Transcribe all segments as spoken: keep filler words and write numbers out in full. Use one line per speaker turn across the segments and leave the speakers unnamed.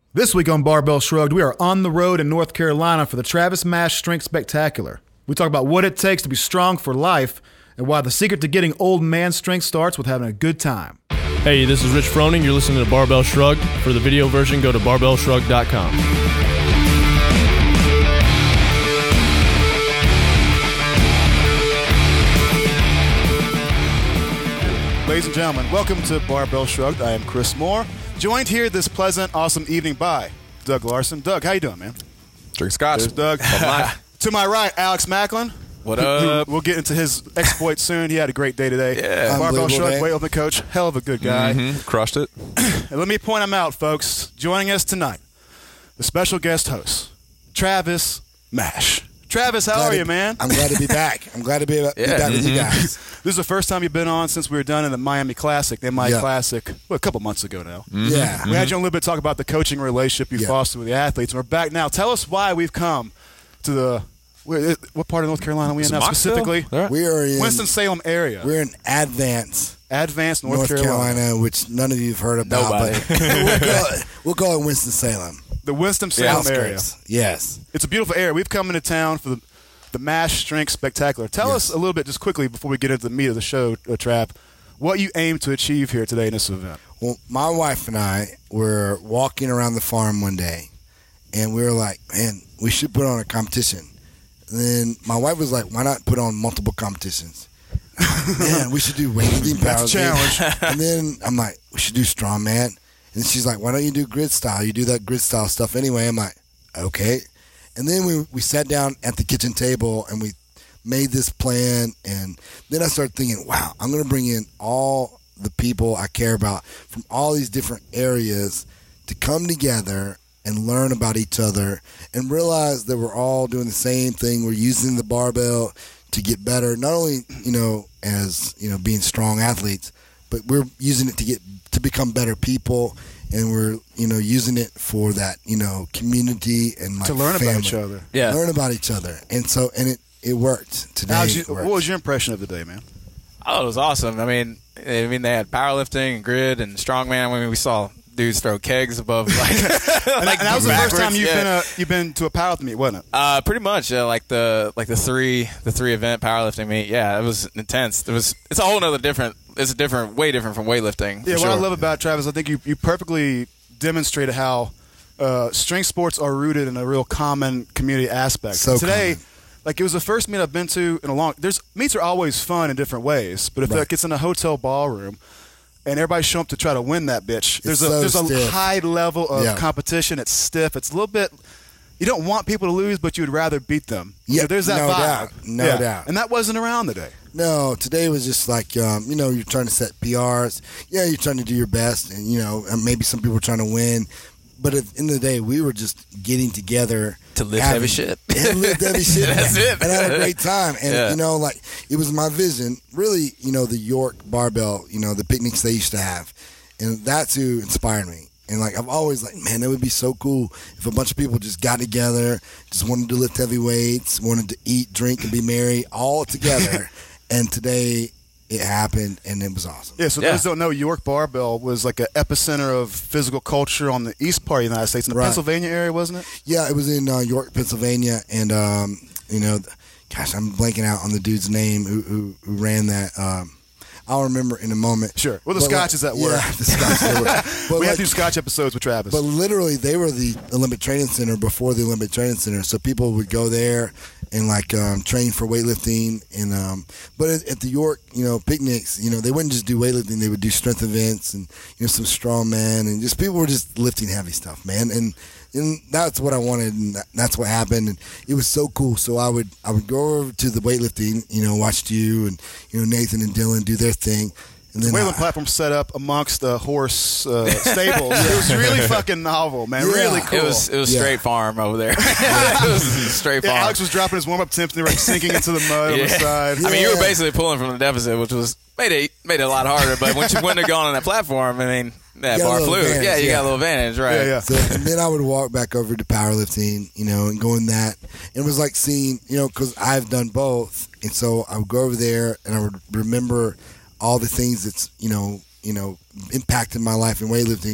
This week on Barbell Shrugged, we are on the road in North Carolina for the Travis Mash Strength Spectacular. We talk about what it takes to be strong for life and why the secret to getting old man strength starts with having a good time.
Hey, this is Rich Froning. You're listening to Barbell Shrugged. For the video version, go to barbell shrugged dot com.
Ladies and gentlemen, welcome to Barbell Shrugged. I am Chris Moore, joined here this pleasant, awesome evening by Doug Larson. Doug, how you doing, man?
Drink scotch.
There's Doug. To my right, Alex Macklin.
What
who- who-
up?
We'll get into his exploits soon. He had a great day today.
Yeah.
Barbell
Unbelievable
Shrugged,
day.
weightlifting coach, hell of a good guy.
Mhm. Crushed it.
And let me point him out, folks. Joining us tonight, the special guest host, Travis Mash. Travis, how
Glad
are
to-
you, man?
I'm glad to be back. I'm glad to be, be
Yeah.
back with you
Mhm.
guys.
This is the first time you've been on since we were done in the Miami Classic, the M I
Yeah.
Classic, well, a couple months ago now.
Yeah.
We had you on a little bit to talk about the coaching relationship you
Yeah.
foster with the athletes, and we're back now. Tell us why we've come to the where, what part of North Carolina are we in
Is it
now
Moxville?
specifically?
All right.
We are in
Winston-Salem area.
We're in Advance,
Advanced North,
North,
Carolina.
Carolina. which none of you have heard about.
Nobody.
But we'll, call it, we'll call it Winston-Salem.
The Winston-Salem area.
Outskirts. Yes.
It's a beautiful area. We've come into town for the, the Mash Strength Spectacular. Tell
Yes.
us a little bit, just quickly, before we get into the meat of the show, uh, Trap, what you aim to achieve here today in this event.
Well, my wife and I were walking around the farm one day, and we were like, man, we should put on a competition. And then my wife was like, why not put on multiple competitions? Man, we should do weightlifting,
That's a
powerlifting.
challenge.
And then I'm like, we should do strongman. And she's like, why don't you do grid style? You do that grid style stuff anyway. I'm like, okay. And then we we sat down at the kitchen table and we made this plan. And then I started thinking, wow, I'm going to bring in all the people I care about from all these different areas to come together and learn about each other and realize that we're all doing the same thing. We're using the barbell to get better, not only, you know, as, you know, being strong athletes, but we're using it to get to become better people, and we're, you know, using it for that, you know, community and like
to learn
family.
about each other.
Yeah.
Learn about each other. And so and it it worked today.
How'd you-
it worked.
what was your impression of the day, man?
Oh, it was awesome. I mean, I mean, they had powerlifting and grid and strongman. I mean, we saw dudes throw kegs above like.
And,
like
and that was the first
backwards.
time you've
Yeah.
been a, you've been to a powerlifting meet, wasn't it?
Uh, pretty much, yeah, like the like the three the three event powerlifting meet. Yeah, it was intense. It was it's a whole nother different. It's a different, way different from weightlifting.
Yeah,
for
what I
sure.
love about Travis, I think you, you perfectly demonstrated how uh, strength sports are rooted in a real common community aspect.
So
Today,
common.
like it was the first meet I've been to in a long. There's meets are always fun in different ways, but if
Right.
like it's in a hotel ballroom and everybody's showing up to try to win that bitch, there's a
so
there's a
stiff.
high level of
Yeah.
competition. It's stiff. It's a little bit. You don't want people to lose, but you'd rather beat them.
Yeah,
So there's that
no
vibe.
doubt. No
Yeah.
doubt.
And that wasn't around today.
No, today was just like, um, you know, you're trying to set P Rs. Yeah, you're trying to do your best, and, you know, and maybe some people are trying to win. But at the end of the day, we were just getting together.
To lift
having-
heavy shit.
And lift heavy shit.
That's it.
And had a great time. And,
Yeah.
you know, like, it was my vision. Really, you know, the York barbell, you know, the picnics they used to have. And that's who inspired me. And, like, I've always like, man, that would be so cool if a bunch of people just got together, just wanted to lift heavy weights, wanted to eat, drink, and be merry all together. And today it happened, and it was awesome.
Yeah, so
Yeah.
those who don't know, York Barbell was like an epicenter of physical culture on the east part of the United States, in the
Right.
Pennsylvania area, wasn't it?
Yeah, it was in uh, York, Pennsylvania, and um, you know, th- gosh, I'm blanking out on the dude's name who who, who ran that. Um, I'll remember in a moment.
Sure. Well, the
But,
Scotch
like,
is at work.
Yeah, the Scotch is at work. But,
we
like,
have to do Scotch episodes with Travis.
but literally, they were the Olympic Training Center before the Olympic Training Center, so people would go there and like um, train for weightlifting. And um, but at, at the York, you know, picnics, you know, they wouldn't just do weightlifting; they would do strength events and you know some strongman and just people were just lifting heavy stuff, man. And and that's what I wanted, and that- that's what happened. And it was so cool. So I would I would go over to the weightlifting, you know, watched you and you know Nathan and Dylan do their thing. And then
Wayland
I-
platform set up amongst the horse uh, stables. It was really fucking novel, man.
Yeah.
Really cool.
It was it was
Yeah.
straight farm over there. It was straight
yeah,
farm.
Alex was dropping his warm up temps and they were like sinking into the mud on the
Yeah.
side.
I mean, you were
Yeah.
basically pulling from the deficit, which was made it made it a lot harder. But once you went to go on that platform, I mean, that
You got a
bar
little
flew.
advantage,
Yeah, you
yeah.
got a little advantage, right?
Yeah, yeah.
So, and then I would walk back over to powerlifting, you know, and going that. It was like seeing, you know, because I've done both. And so I would go over there and I would remember all the things that's, you know, you know, impacted my life in weightlifting.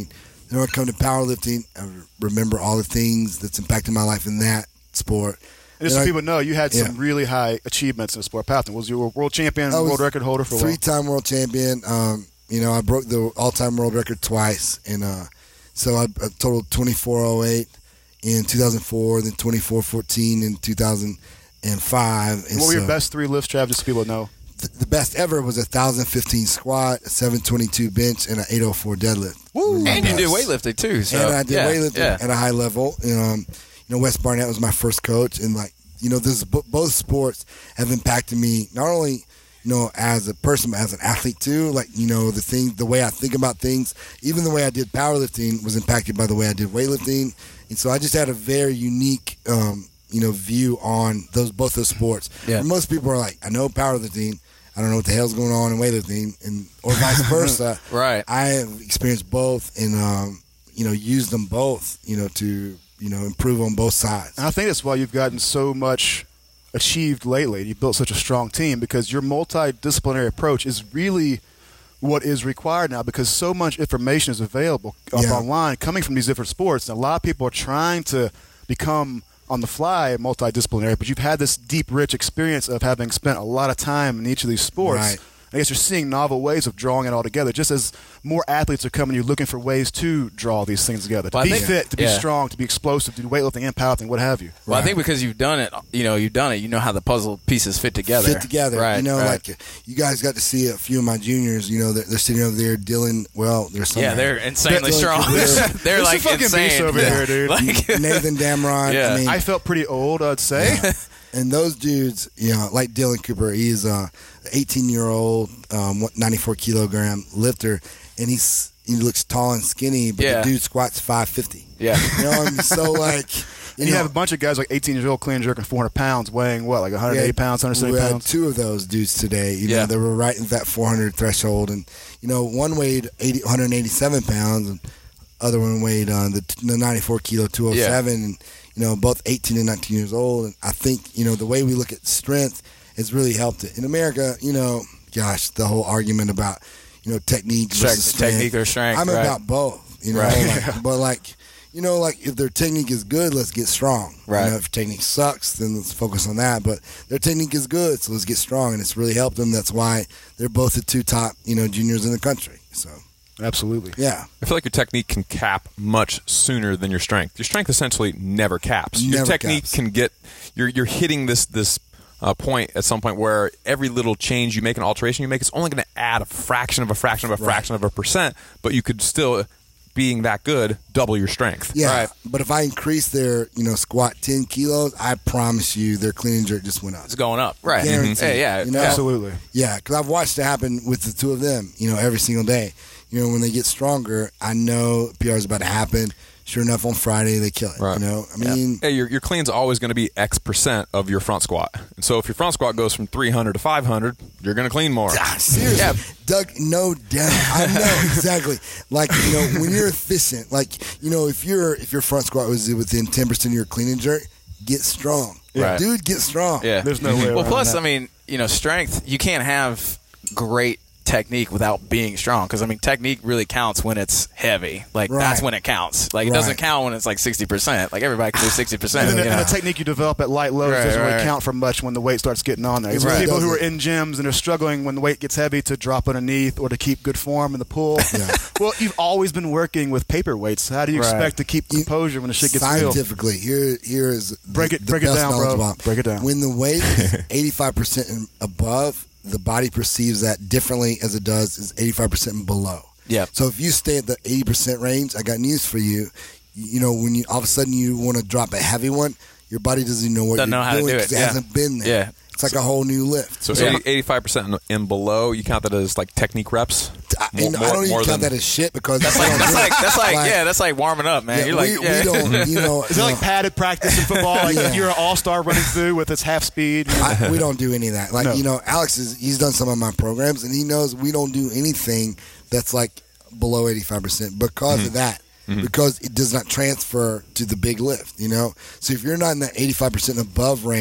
Then when I come to powerlifting, I remember all the things that's impacted my life in that sport.
And just
And
so
I-
people know, you had some
yeah.
really high achievements in the sport. Powerlifting. Was you a world champion,
I was
world record holder for a while?
Three-time world champion. Um, you know, I broke the all-time world record twice, and uh, so I, I totaled twenty-four oh eight in two thousand four, then twenty-four fourteen in two thousand five. And
What were your
so
best three lifts, Trav, just so people know?
th- the best ever was a one thousand fifteen squat, a seven twenty-two bench, and an eight oh four deadlift.
Woo!
My
And you
best.
did weightlifting too. So,
and I did
yeah,
weightlifting
yeah.
at a high level. Um, you know, Wes Barnett was my first coach, and like you know, this both sports have impacted me not only you know as a person but as an athlete too. Like you know, the thing, the way I think about things, even the way I did powerlifting was impacted by the way I did weightlifting, and so I just had a very unique. Um, you know, view on those both those sports.
Yeah.
And most people are like, I know powerlifting, I don't know what the hell's going on in weightlifting, and or vice versa.
Right.
I have experienced both, and um, you know, used them both, you know, to you know improve on both sides.
And I think that's why you've gotten so much achieved lately. You built such a strong team because your multidisciplinary approach is really what is required now because so much information is available up
Yeah.
online coming from these different sports. And a lot of people are trying to become on the fly multidisciplinary, but you've had this deep, rich experience of having spent a lot of time in each of these sports.
Right.
I guess you're seeing novel ways of drawing it all together, just as more athletes are coming, you're looking for ways to draw these things together. To
Well, I
be
think-
fit, to be
yeah.
strong, to be explosive, to do weightlifting and powerlifting, what have you.
Well, I think because you've done it, you know, you've done it. You know how the puzzle pieces fit together.
Fit together,
Right.
you know,
right.
like you guys got to see a few of my juniors. You know, they're, they're sitting over there dealing. Well, they're some
yeah, they're insanely
Dylan
strong.
Cooper,
they're
It's a
like
fucking
insane
beast over here, dude.
Like,
Nathan Damron.
Yeah.
I mean,
I felt pretty old, I'd say.
and those dudes, you know, like Dylan Cooper, he's a eighteen-year-old, um, ninety-four kilogram lifter, and he's he looks tall and skinny, but
Yeah.
the dude squats five fifty.
yeah.
You know, what I mean? So like,
And you
know,
have a bunch of guys like eighteen years old, clean and jerking four hundred pounds, weighing what, like one hundred eighty
we had-
pounds, one hundred seventy
we had
pounds?
two of those dudes today. You
Yeah.
know, they were right in that four hundred threshold, and you know, one weighed eighty, one hundred eighty-seven pounds, and other one weighed uh, the, the ninety-four kilo, two oh seven, and you know, both eighteen and nineteen years old. And I think you know the way we look at strength has really helped it in America. You know, gosh, the whole argument about you know technique,
Strength-
versus strength.
technique or strength,
I'm
right.
about both. You know,
Right.
like, but like. You know, like if their technique is good, let's get strong.
Right.
You know, if technique sucks, then let's focus on that. But their technique is good, so let's get strong, and it's really helped them. That's why they're both the two top, you know, juniors in the country. So
Absolutely.
yeah,
I feel like your technique can cap much sooner than your strength. Your strength essentially never caps. your
Never
technique
caps.
can get you're you're hitting this this uh, point at some point where every little change you make, an alteration you make, it's only going to add a fraction of a fraction of a
Right.
fraction of a percent, but you could still, being that good, double your strength.
yeah.
Right.
But if I increase their, you know, squat ten kilos, I promise you, their clean and jerk just went up.
It's going up. Right.
Guaranteed.
Yeah, yeah.
You know?
yeah.
Absolutely.
Yeah, because I've watched it happen with the two of them, you know, every single day. You know, when they get stronger, I know P R is about to happen. Sure enough, on Friday, they kill it.
Right.
You know, I mean,
Hey, your, your clean's always going to be X percent of your front squat. And so if your front squat goes from three hundred to five hundred, you're going to clean more.
ah, seriously,
Yeah.
Doug, no doubt. I know exactly. Like, you know, when you're efficient, like, you know, if your if your front squat was within ten percent of your clean and jerk, get strong.
Right.
Dude, get strong.
Yeah.
There's no way
Well,
around
plus,
that.
I mean, you know, strength, you can't have great technique without being strong because I mean technique really counts when it's heavy, like
Right.
that's when it counts. Like it
Right.
doesn't count when it's like sixty percent. Like everybody can do sixty percent.
And, then,
you
and
know?
the technique you develop at light loads
Right,
doesn't really
right.
count for much when the weight starts getting on there. It's
Right.
people who are
Doesn't.
in gyms and are struggling when the weight gets heavy to drop underneath or to keep good form in the pool.
Yeah.
Well, you've always been working with paper weights. How do you
Right.
expect to keep
You-
composure when the shit gets real?
Scientifically, here here is the,
Break it-
the
break it
best
down, bro.
knowledge about-
Break it down.
When the weight is eighty-five percent and above, the body perceives that differently as it does is eighty-five percent and below.
Yep.
So if you stay at the eighty percent range, I got news for you. You know, when you all of a sudden you want to drop a heavy one, your body doesn't even know what
Doesn't
you're
know how to
doing
do it,
'cause it
yeah.
hasn't been there.
Yeah.
It's like a whole new lift.
So
Yeah.
eighty, eighty-five percent and- and below, you count that as like technique reps?
I,
More-
and I
more-
don't even
more
count
than-
that as shit because
That's like that's like that's like, yeah, that's like warming up, man.
yeah,
You're like
we,
yeah.
we don't, you know,
Is it
you
like
know,
padded practice in football? Like
Yeah.
you're an all-star running through with its half speed?
I, we don't do any of that. Like
No.
you know, Alex is he's done some of my programs, and he knows we don't do anything that's like below eighty-five percent because
Mm-hmm.
of that. Because it does not transfer to the big lift, you know. So if you're not in that eighty-five percent above range,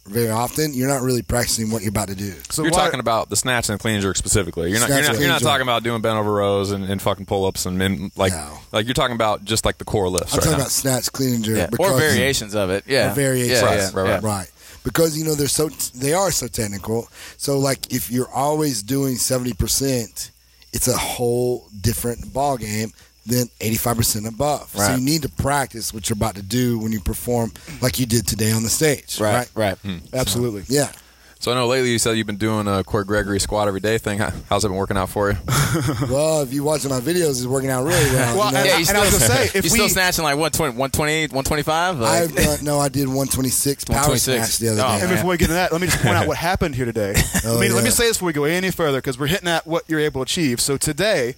very often, you're not really practicing what you're about to do.
So
you're
why-
talking about the snatch and the clean and jerk specifically. You're not.
Snatch
You're not,
and
you're not
clean
talking
jerk.
about doing bent over rows and, and fucking pull ups and, and like
No.
like you're talking about just like the core lifts.
I'm
right
talking
now.
about snatch, clean and jerk.
Yeah.
because-
Or variations of it. Yeah.
Or variations.
Yeah,
Right,
yeah,
right,
yeah.
right.
Right. Because, you know, they're so they are so technical. So, like, if you're always doing seventy percent, it's a whole different ball game than eighty-five percent above. So
Right.
you need to practice what you're about to do when you perform like you did today on the stage.
Right.
Right.
Right.
Absolutely.
Yeah.
So I know lately you said you've been doing a Corey Gregory squat every day thing. How- How's it been working out for you?
Well, if you watching my videos, it's working out really well.
Well,
you know?
and,
Yeah, you
and I was
still-
gonna say, if
you
we
still snatching like one twenty, one twenty-eight, one twenty-five? Like,
I've done, no, I did one twenty-six power
one twenty-six.
snatch the other
Oh,
day.
And
man.
before we get into that, let me just point out what happened here today.
Oh,
I mean, let me
yeah.
say this before we go any further, because we're hitting at what you're able to achieve. So today,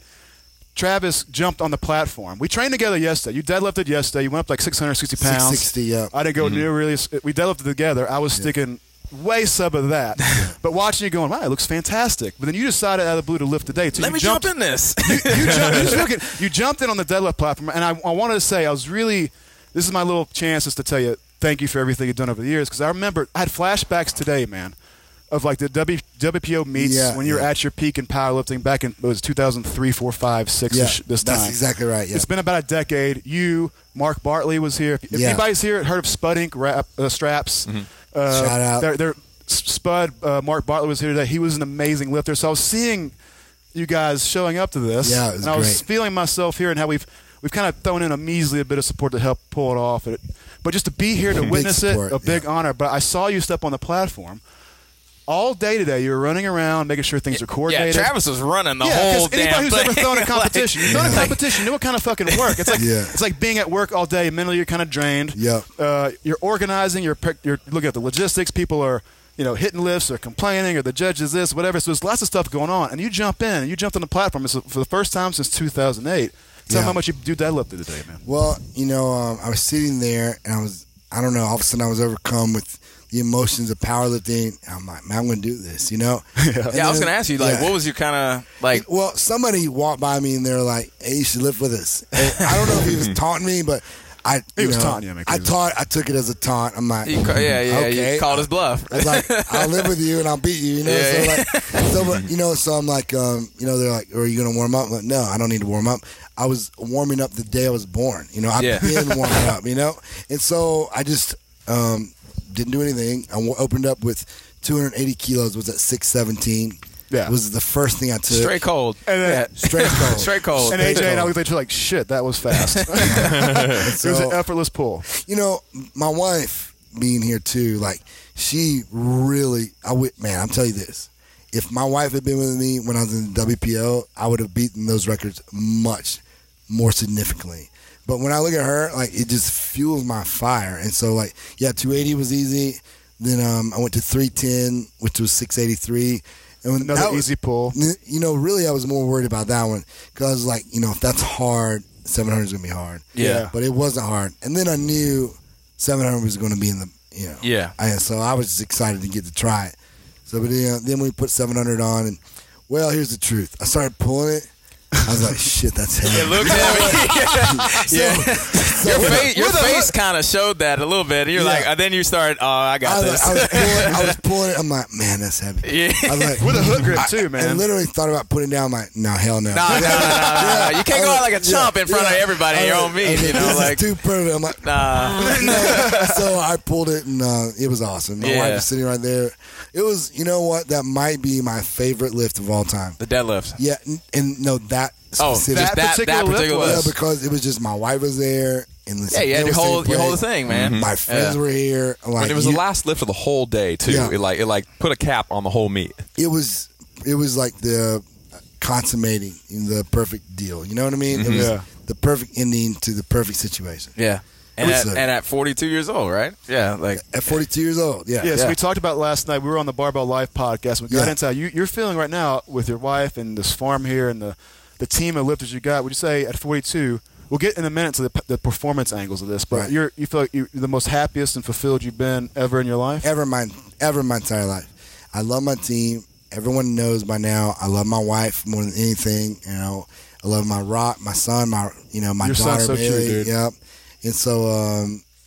Travis jumped on the platform. We trained together yesterday. You deadlifted yesterday. You went up like six hundred sixty pounds.
six sixty, yeah.
I didn't go near really. We deadlifted together. I was sticking way sub of that. But watching you going, wow, it looks fantastic. But then you decided out of the blue to lift today. So
let
you
me
jumped,
jump in this.
you, jumped, you, just look at- you jumped in on the deadlift platform, and I, I wanted to say I was really. This is my little chance just to tell you thank you for everything you've done over the years, because I remember I had flashbacks today, man, of like the w, W P O meets
Yeah,
when you were
yeah.
at your peak in powerlifting back in it was two thousand three, four, five, six
Yeah,
ish this time.
that's exactly right, yeah.
It's been about a decade. You, Mark Bartley was here. If, if
Yeah.
anybody's here heard of Spud Incorporated Rap, uh, straps, uh,
Shout out.
They're, they're, Spud, uh, Mark Bartley was here today. He was an amazing lifter. So I was seeing you guys showing up to this,
Yeah, it was
and I was
great.
feeling myself here and how we've we've kind of thrown in a measly bit of support to help pull it off. It, but just to be here to
Big
witness
support,
it, a big
yeah.
honor. But I saw you step on the platform all day today. You were running around, making sure things are
yeah,
coordinated.
Travis was running the
Yeah,
whole
because anybody
damn
who's
thing.
ever thrown a
Like,
competition, you've done a competition, you know what kind of fucking work. It's like
Yeah.
it's like being at work all day. Mentally, you're kind of drained.
Yep.
Uh, you're organizing. You're pick- you're looking at the logistics. People are you know hitting lifts or complaining, or the judge is this, whatever. So there's lots of stuff going on, and you jump in and you jumped on the platform. It's for the first time since two thousand eight. Tell me
Yeah.
how much you do deadlifted today, man.
Well, you know, um, I was sitting there and I was, I don't know, all of a sudden I was overcome with the emotions of powerlifting. And I'm like, man, I'm going to do this, you know? And
Yeah, I was
then-
gonna ask you, like,
yeah.
what was your kind of like?
Well, somebody walked by me and they were like, hey, you should lift with us. And I don't know if he was taunting me, but I,
He
you
was
know,
taunting you, man, 'cause
I
he was-
taught, I took it as a taunt. I'm like,
You, ca- yeah, yeah,
okay.
you called his bluff.
I was like, I'll live with you and I'll beat you, you know.
Yeah,
so
yeah.
like, so but, you know, so I'm like, um, you know, they're like, are you gonna warm up? I'm like, no, I don't need to warm up. I was warming up the day I was born. You know, I've
Yeah.
been warming up. You know, and so I just um, didn't do anything. I w- opened up with two hundred eighty kilos. Was at six seventeen.
Yeah.
It was the first thing I took.
Straight cold.
And then-
yeah.
Straight cold.
Straight cold.
And A J
Straight
and I
cold.
looked at you like, shit, that was fast. It was an
So-
effortless pull.
You know, my wife being here too, like she really, I would, man, I'm telling you this. If my wife had been with me when I was in the W P O, I would have beaten those records much more significantly. But when I look at her, like it just fuels my fire. And so, like, yeah, two eighty was easy. Then um, I went to three ten, which was six eighty-three. And when
Another
that was-
easy pull.
You know, really, I was more worried about that one because I was like, you know, if that's hard, seven hundred is gonna be hard.
Yeah.
But it wasn't hard. And then I knew seven hundred was going to be in the, you know.
Yeah.
And so I was just excited to get to try it. So, but then, then we put seven hundred on, and well, here's the truth. I started pulling it. I was like, shit, that's heavy.
It looked heavy. yeah.
So
Your
with
face,
the-
your
with the-
face kind of showed that a little bit. You're
Yeah.
like, and then you started. Oh, I
I
got
was,
this.
I was pulling. I was pulling it. I'm like, man, that's heavy.
Yeah.
I was like,
With a hook grip,
I-
too, man.
I literally thought about putting it down. I'm like, no, hell no.
No, no, no, no, no, no. You can't go out like a chump in front of everybody in your own meat. You know,
this
like,
is too perfect. I'm like,
nah.
so I pulled it, and uh, it was awesome. My
Yeah.
wife was sitting right there. It was, you know what? That might be my favorite lift of all time.
The deadlift.
Yeah, and, and no, that
Oh,
specific.
just that,
particular
that
lift
particular
was-
yeah,
lift.
because it was just my wife was there, and the
Yeah, you had your
piano
whole,
stayed
your whole
played.
thing, man.
My friends
Yeah.
were here. Like,
And it was
you-
the last lift of the whole day too.
Yeah.
It like it like put a cap on the whole meet.
it was it was like the consummating the perfect deal. You know what I mean? It was
Yeah.
the perfect ending to the perfect situation.
Yeah. And
It
at,
was a-
and at forty-two years old, right? Yeah, like
At forty-two years old, yeah.
Yeah, so
Yeah.
we talked about last night. We were on the Barbell Live podcast. We got
Yeah.
into how you, you're feeling right now with your wife and this farm here and the, the team of lifters you got. Would you say at forty-two, we'll get in a minute to the, the performance angles of this, but
Right.
you're, you feel like you're the most happiest and fulfilled you've been ever in your life?
Ever in my ever in my entire life. I love my team. Everyone knows by now. I love my wife more than anything. You know, I love my rock, my son, my you know my
Your son's
daughter.
so cute,
Bailey.
dude.
Yep. And so, um,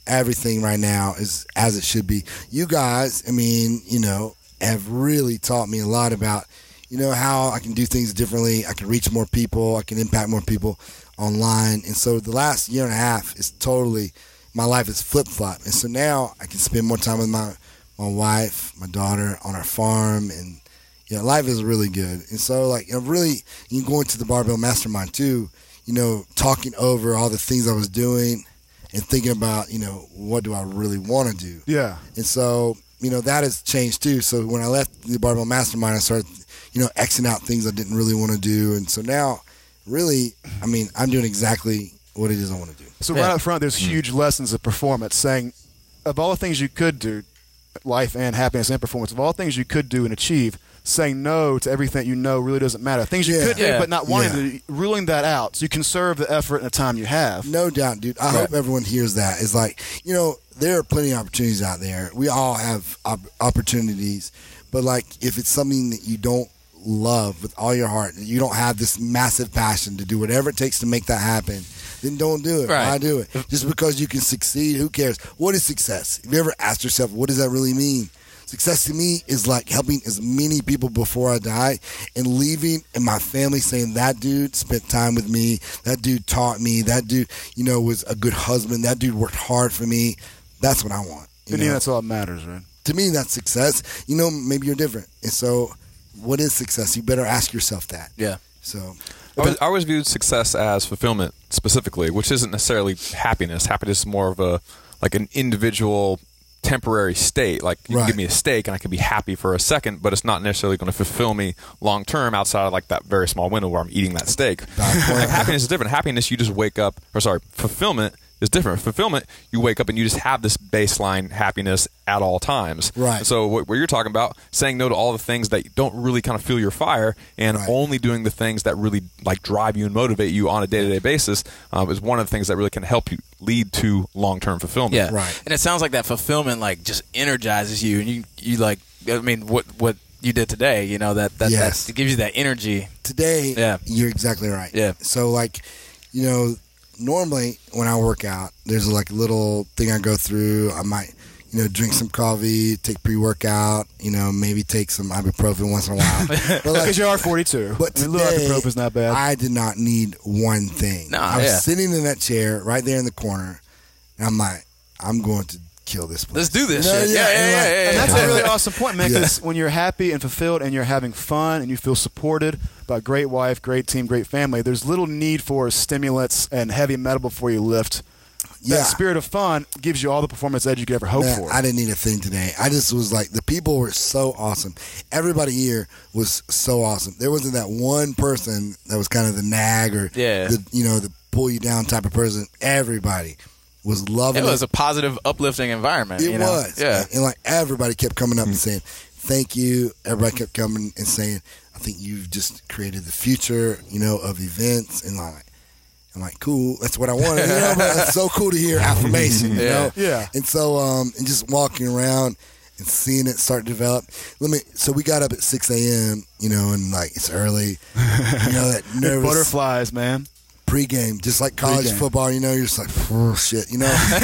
everything right now is as it should be. You guys, I mean, you know, have really taught me a lot about, you know, how I can do things differently. I can reach more people. I can impact more people online. And so the last year and a half is totally, my life is flip-flop. And so now I can spend more time with my, my wife, my daughter, on our farm. And, you know, life is really good. And so, like, you know, really, you go into the Barbell Mastermind, too, you know, talking over all the things I was doing and thinking about, you know, what do I really want to do?
Yeah.
And so, you know, that has changed, too. So when I left the Barbell Mastermind, I started, you know, Xing out things I didn't really want to do. And so now, really, I mean, I'm doing exactly what it is I want to do.
So
Yeah.
right up front, there's huge lessons of performance, saying of all the things you could do, life and happiness and performance, of all things you could do and achieve, saying no to everything you know really doesn't matter. Things you
Yeah.
could do,
Yeah.
but not wanting
Yeah.
to, ruling that out so you conserve the effort and the time you have.
No doubt, dude. I
Right.
hope everyone hears that. It's like, you know, there are plenty of opportunities out there. We all have op- opportunities. But, like, if it's something that you don't love with all your heart, you don't have this massive passion to do whatever it takes to make that happen, then don't do it.
Right.
Why do it? Just because you can succeed, who cares? What is success? Have you ever asked yourself, what does that really mean? Success to me is like helping as many people before I die and leaving and my family saying that dude spent time with me, that dude taught me, that dude, you know, was a good husband, that dude worked hard for me. That's what I want. You
And yeah,
know?
that's all that matters, right?
To me, that's success. You know, maybe you're different. And so what is success? You better ask yourself that.
Yeah.
So
I always, I always viewed success as fulfillment specifically, which isn't necessarily happiness. Happiness is more of a like an individual temporary state. Like you
Right.
can give me a steak and I can be happy for a second, but it's not necessarily going to fulfill me long term outside of like that very small window where I'm eating that steak. Like, happiness is different. Happiness, you just wake up, or sorry, fulfillment is different. Fulfillment, you wake up and you just have this baseline happiness at all times.
Right.
So what, what you're talking about, saying no to all the things that don't really kind of fuel your fire and
Right.
only doing the things that really like drive you and motivate you on a day-to-day basis um, is one of the things that really can help you lead to long-term fulfillment.
Yeah.
Right.
And it sounds like that fulfillment like just energizes you, and you you like I mean what what you did today, you know, that that,
Yes.
that it gives you that energy.
today,
Yeah.
you're exactly right.
Yeah.
So, like, you know, normally when I work out, there's like a little thing I go through. I might, you know, drink some coffee, take pre-workout, you know, maybe take some ibuprofen once in a while. But, like,
Because you are forty-two.
but
I mean, a little
today,
ibuprofen is not bad.
I did not need one thing.
Nah,
I was
yeah.
sitting in that chair right there in the corner, and I'm like, I'm going to kill this place.
Let's do this
No,
shit.
yeah,
Yeah, yeah,
and
yeah,
like-
yeah, yeah.
And that's
yeah.
a really awesome point, man,
Yeah.
because when you're happy and fulfilled and you're having fun and you feel supported by a great wife, great team, great family, there's little need for stimulants and heavy metal before you lift.
Yeah.
That spirit of fun gives you all the performance edge you could ever hope
Man,
for.
I didn't need a thing today. I just was like, the people were so awesome. Everybody here was so awesome. There wasn't that one person that was kind of the nag or
Yeah.
the, you know, the pull you down type of person. Everybody was loving
It
it.
was a positive, uplifting environment.
It
you know?
was.
Yeah.
And, like, everybody kept coming up and saying, thank you. Everybody kept coming and saying, I think you've just created the future, you know, of events. And like, I'm like, cool. That's what I wanted. You know, but it's so cool to hear affirmation, you
Yeah.
know?
Yeah.
And so, um, and just walking around and seeing it start to develop. Let me, so we got up at six a.m., you know, and like, it's early. You know, that nervous
Butterflies, man.
pregame, just like college
Pre-game.
football, you know, you're just like, oh, shit, you know? And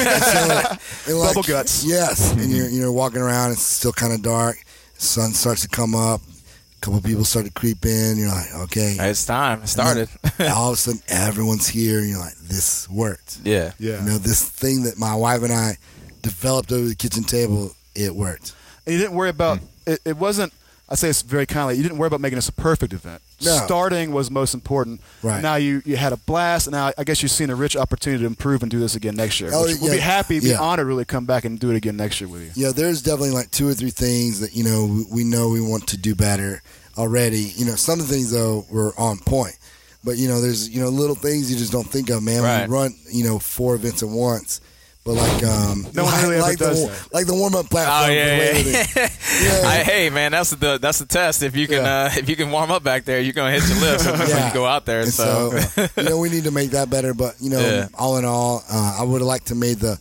so, and like,
Bubble guts.
Yes. And you're, you're walking around, it's still kind of dark. Sun starts to come up. A couple people start to creep in. You're like, okay.
It's time. It started.
And all of a sudden, everyone's here, and you're like, this worked.
yeah.
Yeah.
You know, this thing that my wife and I developed over the kitchen table, it worked.
And you didn't worry about it, it wasn't I say this very kindly, you didn't worry about making this a perfect event.
No.
Starting was most important.
Right.
Now you, you had a blast, and now I guess you've seen a rich opportunity to improve and do this again next year.
Oh,
which we'll
yeah.
be happy, be
Yeah.
honored, really come back and do it again next year with you.
Yeah, there's definitely like two or three things that, you know, we, we know we want to do better already. You know, some of the things, though, were on point. But, you know, there's, you know, little things you just don't think of, man.
Right.
When you run, you know, four events at once. But, like, um,
No one
like,
really ever
like
does
the,
that.
like the warm-up platform.
Oh yeah,
for
yeah.
weightlifting. Yeah.
I, hey man, that's the that's the test. If you can
Yeah.
uh, if you can warm up back there, you're gonna hit your lifts when
Yeah.
you go out there.
And
So,
so, you know, we need to make that better. But, you know,
Yeah.
all in all, uh, I would have liked to made the,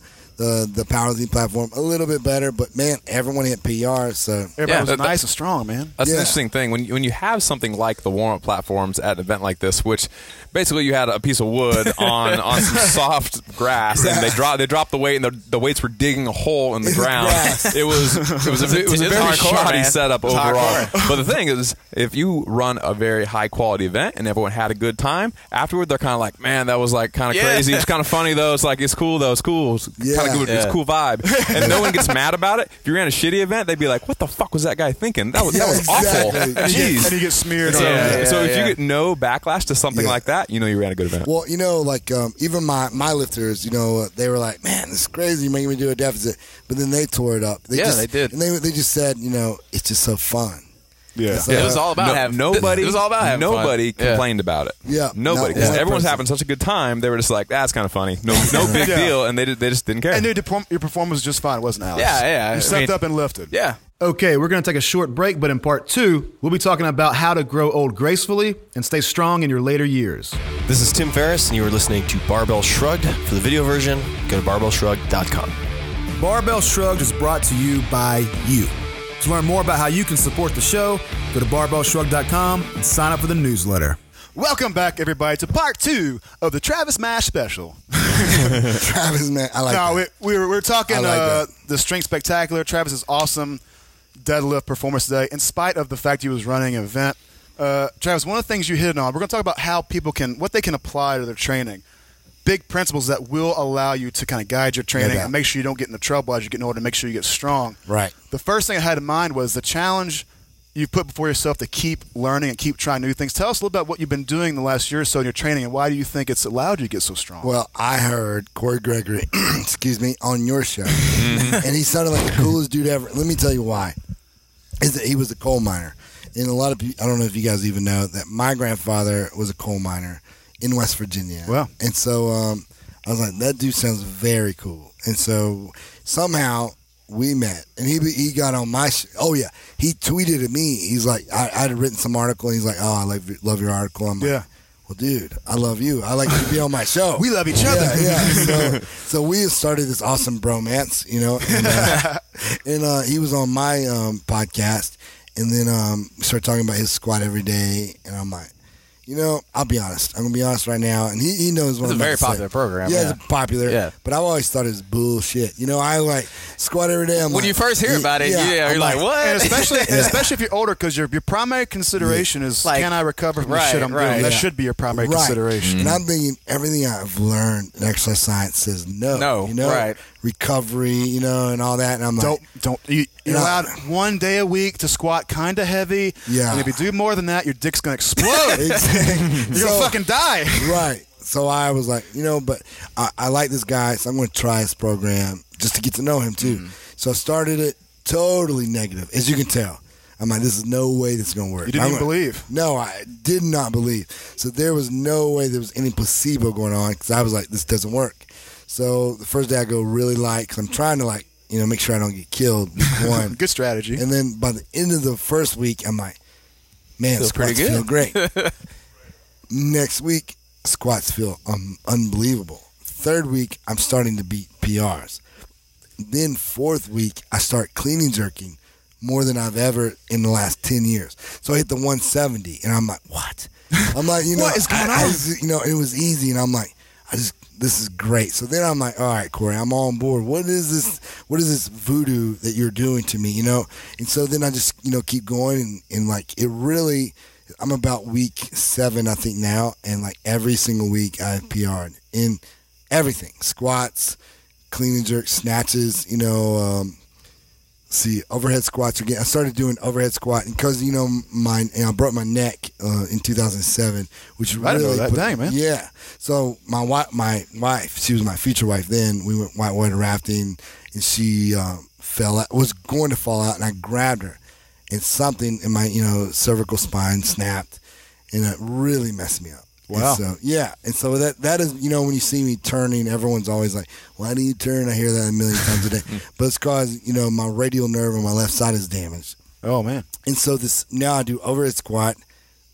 uh, the powerlifting platform a little bit better, but man, everyone hit P R. So
everybody
Yeah,
was
that-
nice and strong, man.
That's
Yeah.
an interesting thing when you, when you have something like the warm-up platforms at an event like this, which basically you had a piece of wood on, on some soft grass, and they dropped they dropped the weight, and the, the weights were digging a hole in the
In the
ground.
grass.
It was it was a, it was a
It's
very
hardcore,
shoddy
man.
setup
It's
overall.
hardcore.
But the thing is, if you run a very high-quality event and everyone had a good time, afterward they're kind of like, man, that was like kind of
Yeah.
crazy. It's kind of funny though. It's like it's cool though. It's cool. It's
Yeah.
kind of good. It's a
Yeah.
cool vibe, and no one gets mad about it. If you ran a shitty event, they'd be like, "What the fuck was that guy thinking? That was that
Yeah,
was
exactly.
awful."
And you, get,
Jeez.
and you get smeared.
So,
on
Yeah,
it.
so if
yeah.
you get no backlash to something
Yeah.
like that, you know you ran a good event.
Well, you know, like um, even my, my lifters, you know, uh, they were like, "Man, this is crazy. You're making me do a deficit." But then they tore it up. They
Yeah,
just,
they did.
And they they just said, you know, it's just so fun.
Yeah.
So,
It was all about
No-
having
nobody.
It was all about having
nobody
fun. Yeah.
complained about it.
Yeah.
nobody.
Not
'Cause
one
everyone's
person.
having such a good time. They were just like, "That's kind of funny." No, no big
Yeah.
deal, and they did, they just didn't care.
And dude, your perform- your performance was just fine, wasn't it, Alex?
Yeah, yeah.
You
I
stepped
mean-
up and lifted.
Yeah.
Okay, we're going to take a short break, but in part two, we'll be talking about how to grow old gracefully and stay strong in your later years.
This is Tim Ferriss, and you are listening to Barbell Shrugged. For the video version, go to barbell shrugged dot com.
Barbell Shrugged is brought to you by you. To learn more about how you can support the show, go to barbell shrugged dot com and sign up for the newsletter.
Welcome back, everybody, to part two of the Travis Mash special.
Travis, man, I like
no,
that.
we, we were, we were talking
I like
uh,
that.
the Strength Spectacular, Travis's awesome deadlift performance today, in spite of the fact he was running an event. Uh, Travis, one of the things you hit on, we're going to talk about how people can, what they can apply to their training. Big principles that will allow you to kind of guide your training
doubt.
and make sure you don't get into trouble as you're getting older and make sure you get strong.
Right.
The first thing I had in mind was the challenge you put before yourself to keep learning and keep trying new things. Tell us a little about what you've been doing the last year or so in your training, and why do you think it's allowed you to get so strong?
Well, I heard Corey Gregory, excuse me, on your show, and he sounded like the coolest dude ever. Let me tell you why. Is that he was a coal miner, and a lot of people, I don't know if you guys even know that my grandfather was a coal miner in West Virginia.
Wow.
And so um, I was like, that dude sounds very cool. And so somehow we met, and he he got on my sh- oh yeah, he tweeted at me. He's like, I, I had written some article, and he's like, oh, I love your, love your article. I'm like,
Yeah.
well, dude, I love you. I like you to be on my show.
We love each other.
Yeah, yeah. So, so we started this awesome bromance, you know, and, uh, and uh, he was on my um, podcast, and then um, we started talking about his squat every day, and I'm like, you know, I'll be honest. I'm gonna be honest right now, and he, he knows what
It's
I'm
a very
about to say.
popular program,
Yeah,
yeah.
it's popular.
Yeah.
But I've always thought it was bullshit. You know, I like squat every day. I'm
When
like,
you first hear about it, yeah,
I'm
you're like, what?
And especially, and especially if you're older, because your your primary consideration is
Like,
can I recover from the
right,
shit I'm
right.
doing? That
Yeah.
should be your primary
Right.
consideration.
And I'm thinking everything I've learned in exercise science says no.
No,
you know,
right.
recovery, you know, and all that. And I'm like,
Don't don't you, you're
Yeah.
allowed one day a week to squat kind of heavy.
Yeah.
And if you do more than that, your dick's gonna explode.
exactly.
You're gonna fucking die.
Right. So I was like, you know, but I, I like this guy, so I'm going to try his program just to get to know him too.
Mm-hmm.
So I started it totally negative, as you can tell. I'm like, this is no way this is going to work.
You didn't
I'm
even
gonna-
believe.
No, I did not believe. So there was no way there was any placebo going on because I was like, this doesn't work. So the first day I go really light because I'm trying to like, you know, make sure I don't get killed. week One.
Good strategy.
And then by the end of the first week, I'm like, man,
Feels
squats
pretty
feel
good.
great. Next week, squats feel um, unbelievable. Third week, I'm starting to beat P Rs. Then fourth week, I start clean and jerking more than I've ever in the last ten years. So I hit the one seventy, and I'm like, what? I'm like, you know,
What is going
I- I
on?
just- you know, it was easy, and I'm like, I just, this is great. So then I'm like, all right, Corey, I'm on board. What is this? What is this voodoo that you're doing to me? You know? And so then I just, you know, keep going, and, and like it really. I'm about week seven, I think now, and like every single week I have P R'd in everything: squats, clean and jerk, snatches. You know, um, see overhead squats again. I started doing overhead squat because you know my you know, I broke my neck uh, in two thousand seven, which
I didn't know
really
that.
put-
Dang, man.
Yeah. So my wife, my wife, she was my future wife. Then we went whitewater rafting, and she uh, fell out, was going to fall out, and I grabbed her. And something in my, you know, cervical spine snapped, and it really messed me up.
Wow.
And so yeah, and so that that is, you know, when you see me turning, everyone's always like, "Why do you turn?" I hear that a million times a day, but it's because you know my radial nerve on my left side is damaged,
Oh man.
and so this now I do overhead squat,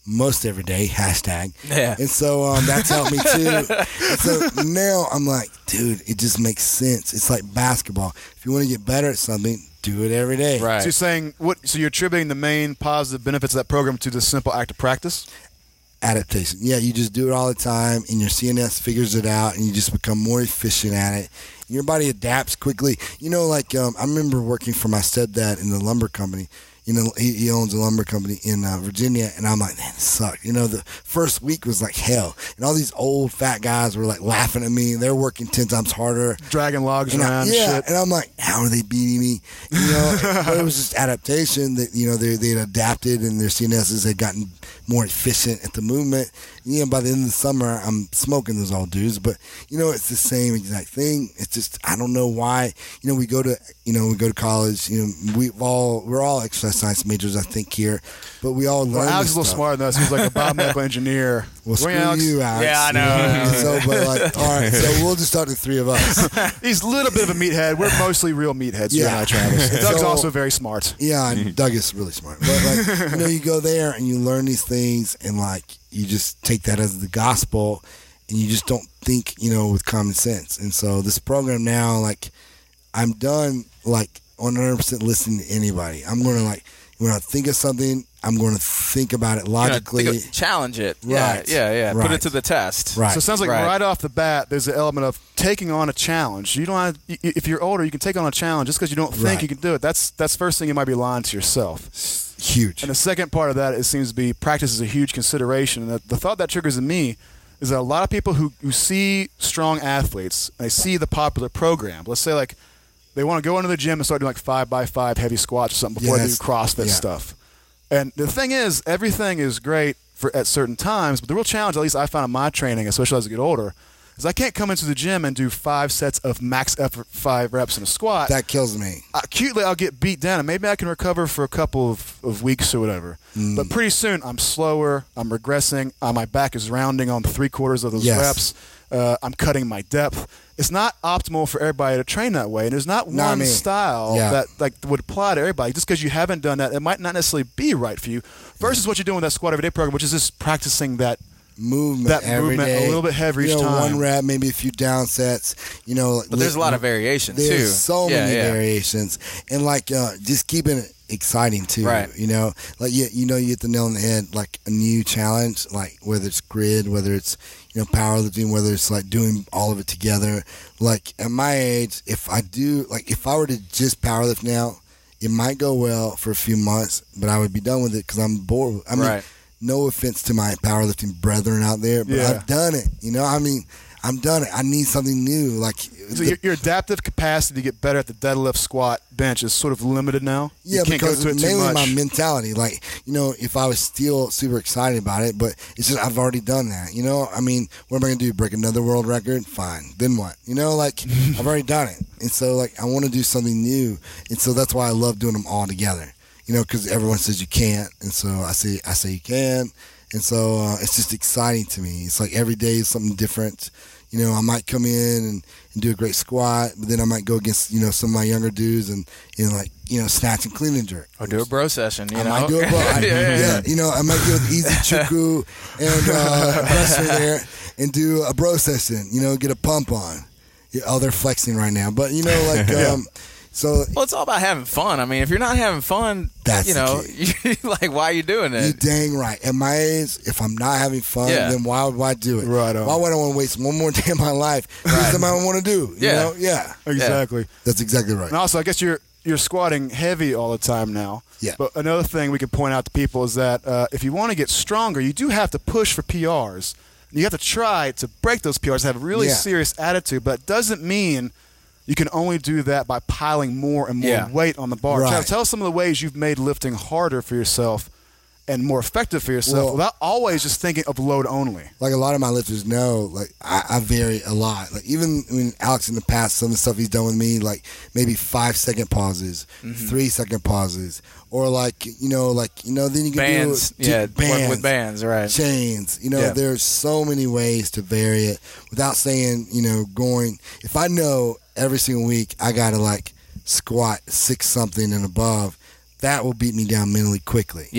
most every day, hashtag.
Yeah.
And so um, that's helped me too. And so now I'm like, dude, it just makes sense. It's like basketball. If you want to get better at something, do it every day.
Right.
So you're saying what? So you're attributing the main positive benefits of that program to the simple act of practice?
Adaptation. Yeah, you just do it all the time, and your C N S figures it out, and you just become more efficient at it. And your body adapts quickly. You know, like um, I remember working for my stepdad in the lumber company. You know, he, he owns a lumber company in uh, Virginia, and I'm like, man, this sucked. You know, the first week was like hell, and all these old fat guys were like laughing at me, and they're working ten times harder,
Dragging logs
and I-
around.
yeah,
and shit.
and I'm like, how are they beating me? You know, but it was just adaptation that you know they they had adapted, and their C N Ss had gotten more efficient at the movement. You know, by the end of the summer, I'm smoking those old dudes, but you know, it's the same exact thing. It's just I don't know why. You know, we go to you know we go to college. You know, we all we're all exercise science majors, I think here, but we all learn.
Well, Alex
this
is a little
stuff.
smarter than us. He's like a biomedical engineer.
Well, screw
Where Alex?
you, Alex.
Yeah, I know.
And so, but like, all right, so we'll just start the three of us.
He's a little bit of a meathead. We're mostly real meatheads. You
Yeah.
and I, Travis. And Doug's
So-
also very smart.
Yeah, and Doug is really smart. But like, you know, you go there and you learn these things, and like, you just take that as the gospel, and you just don't think, you know, with common sense. And so this program now, like, I'm done, like, one hundred percent listening to anybody. I'm going to like, when I think of something, I'm going to think about it
You know,
logically.
think of- challenge it.
Right.
Yeah, yeah, yeah. Put
Right.
it to the test.
Right.
So it sounds like
Right.
right. off the bat, there's an element of taking on a challenge. You don't have, if you're older, you can take on a challenge just because you don't think
Right.
you can do it. That's that's first thing you might be lying to yourself.
Huge.
And the second part of that, it seems to be practice is a huge consideration. And the, the thought that triggers in me is that a lot of people who, who see strong athletes, and they see the popular program, let's say like they want to go into the gym and start doing like five by five heavy squats or something before
Yeah,
they do
that's-
CrossFit
yeah.
stuff. And the thing is, everything is great for at certain times, but the real challenge, at least I found in my training, especially as I get older, is I can't come into the gym and do five sets of max effort, five reps in a squat.
That kills me.
Acutely, I'll get beat down, and maybe I can recover for a couple of, of weeks or whatever.
Mm.
But pretty soon, I'm slower, I'm regressing, uh, my back is rounding on three quarters of those
Yes.
reps. Uh, I'm cutting my depth. It's not optimal for everybody to train that way, and there's not
Not
one
me.
style
Yeah.
that like would apply to everybody. Just because you haven't done that, it might not necessarily be right for you. Versus what you're doing with that squat everyday program, which is just practicing that.
Movement
That
every
movement a
day.
little bit heavier
you
each
know,
time.
One rep, maybe a few down sets. You know,
But there's a lot of variation,
There's
too.
so
Yeah,
many
yeah.
variations, and like uh, just keeping it exciting too.
Right.
You know, like you, you know, you hit the nail on the head. Like a new challenge, like whether it's grid, whether it's you know powerlifting, whether it's like doing all of it together. Like at my age, if I do, like if I were to just powerlift now, it might go well for a few months, but I would be done with it because I'm bored. I mean.
Right.
No offense to my powerlifting brethren out there, but
Yeah.
I've done it. You know, I mean, I'm done it. I need something new. Like,
So your, your adaptive capacity to get better at the deadlift, squat, bench is sort of limited now.
yeah,
you can't
because
go to it too
mainly
much.
my mentality. Like, you know, if I was still super excited about it, but it's just I've already done that. You know, I mean, what am I gonna do? Break another world record? Fine. Then what? You know, like I've already done it, and so like I want to do something new, and so that's why I love doing them all together. You know, because everyone says you can't, and so I say I say you can. And so uh, it's just exciting to me. It's like every day is something different. You know, I might come in and, and do a great squat, but then I might go against, you know, some of my younger dudes and, and like, you know, snatch and clean and jerk.
Or do a bro session, you
I
know?
might do a bro. I,
yeah, yeah,
yeah, you know, I might do an easy chuku and uh, wrestler there and do a bro session, you know, get a pump on. Yeah, oh, they're flexing right now. But, you know, like, um, so
Well, it's all about having fun. I mean, if you're not having fun,
That's
you
the
know, you, like, why are you doing
you
it?
dang right. At my age, if I'm not having fun,
Yeah.
then why would I do it?
Right on.
Why would I want to waste one more day of my life doing something I don't want to do? You
Yeah.
know? Yeah.
exactly.
That's exactly right.
And also, I guess you're you're squatting heavy all the time now.
Yeah.
But another thing we can point out to people is that uh, if you want to get stronger, you do have to push for P Rs. You have to try to break those P Rs, have a really
Yeah.
serious attitude, but it doesn't mean you can only do that by piling more and more
Yeah.
weight on the bar.
Right.
Trav, tell us some of the ways you've made lifting harder for yourself and more effective for yourself
Well-
without always just thinking of load only.
Like a lot of my lifters know, like I, I vary a lot. Like even when Alex in the past, some of the stuff he's done with me, like maybe five second pauses,
Mm-hmm.
three second pauses, or like you know, like you know, then you can
Bands,
do, do
yeah,
bands,
work with bands, right?
chains. You know,
Yeah.
there's so many ways to vary it without saying, you know, going. If I know every single week I gotta like squat six something and above, that will beat me down mentally quickly.
Yeah.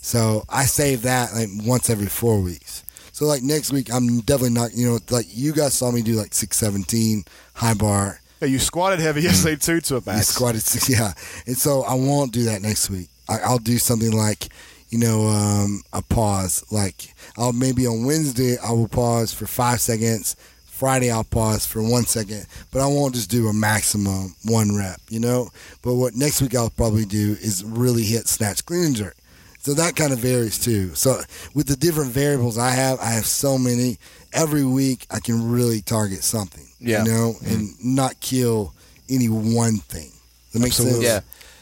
So I save that like once every four weeks. So like next week, I'm definitely not, you know, like you guys saw me do like six seventeen high bar.
Yeah, you squatted heavy yesterday too to a
I
max.
squatted six, yeah. And so I won't do that next week. I, I'll do something like, you know, um, a pause. Like I'll maybe on Wednesday I will pause for five seconds. Friday I'll pause for one second, but I won't just do a maximum one rep, you know. But what next week I'll probably do is really hit snatch, clean and jerk. So that kind of varies too. So with the different variables I have, I have so many. Every week I can really target something,
Yeah.
you know, and not kill any one thing. That makes sense.
Yeah,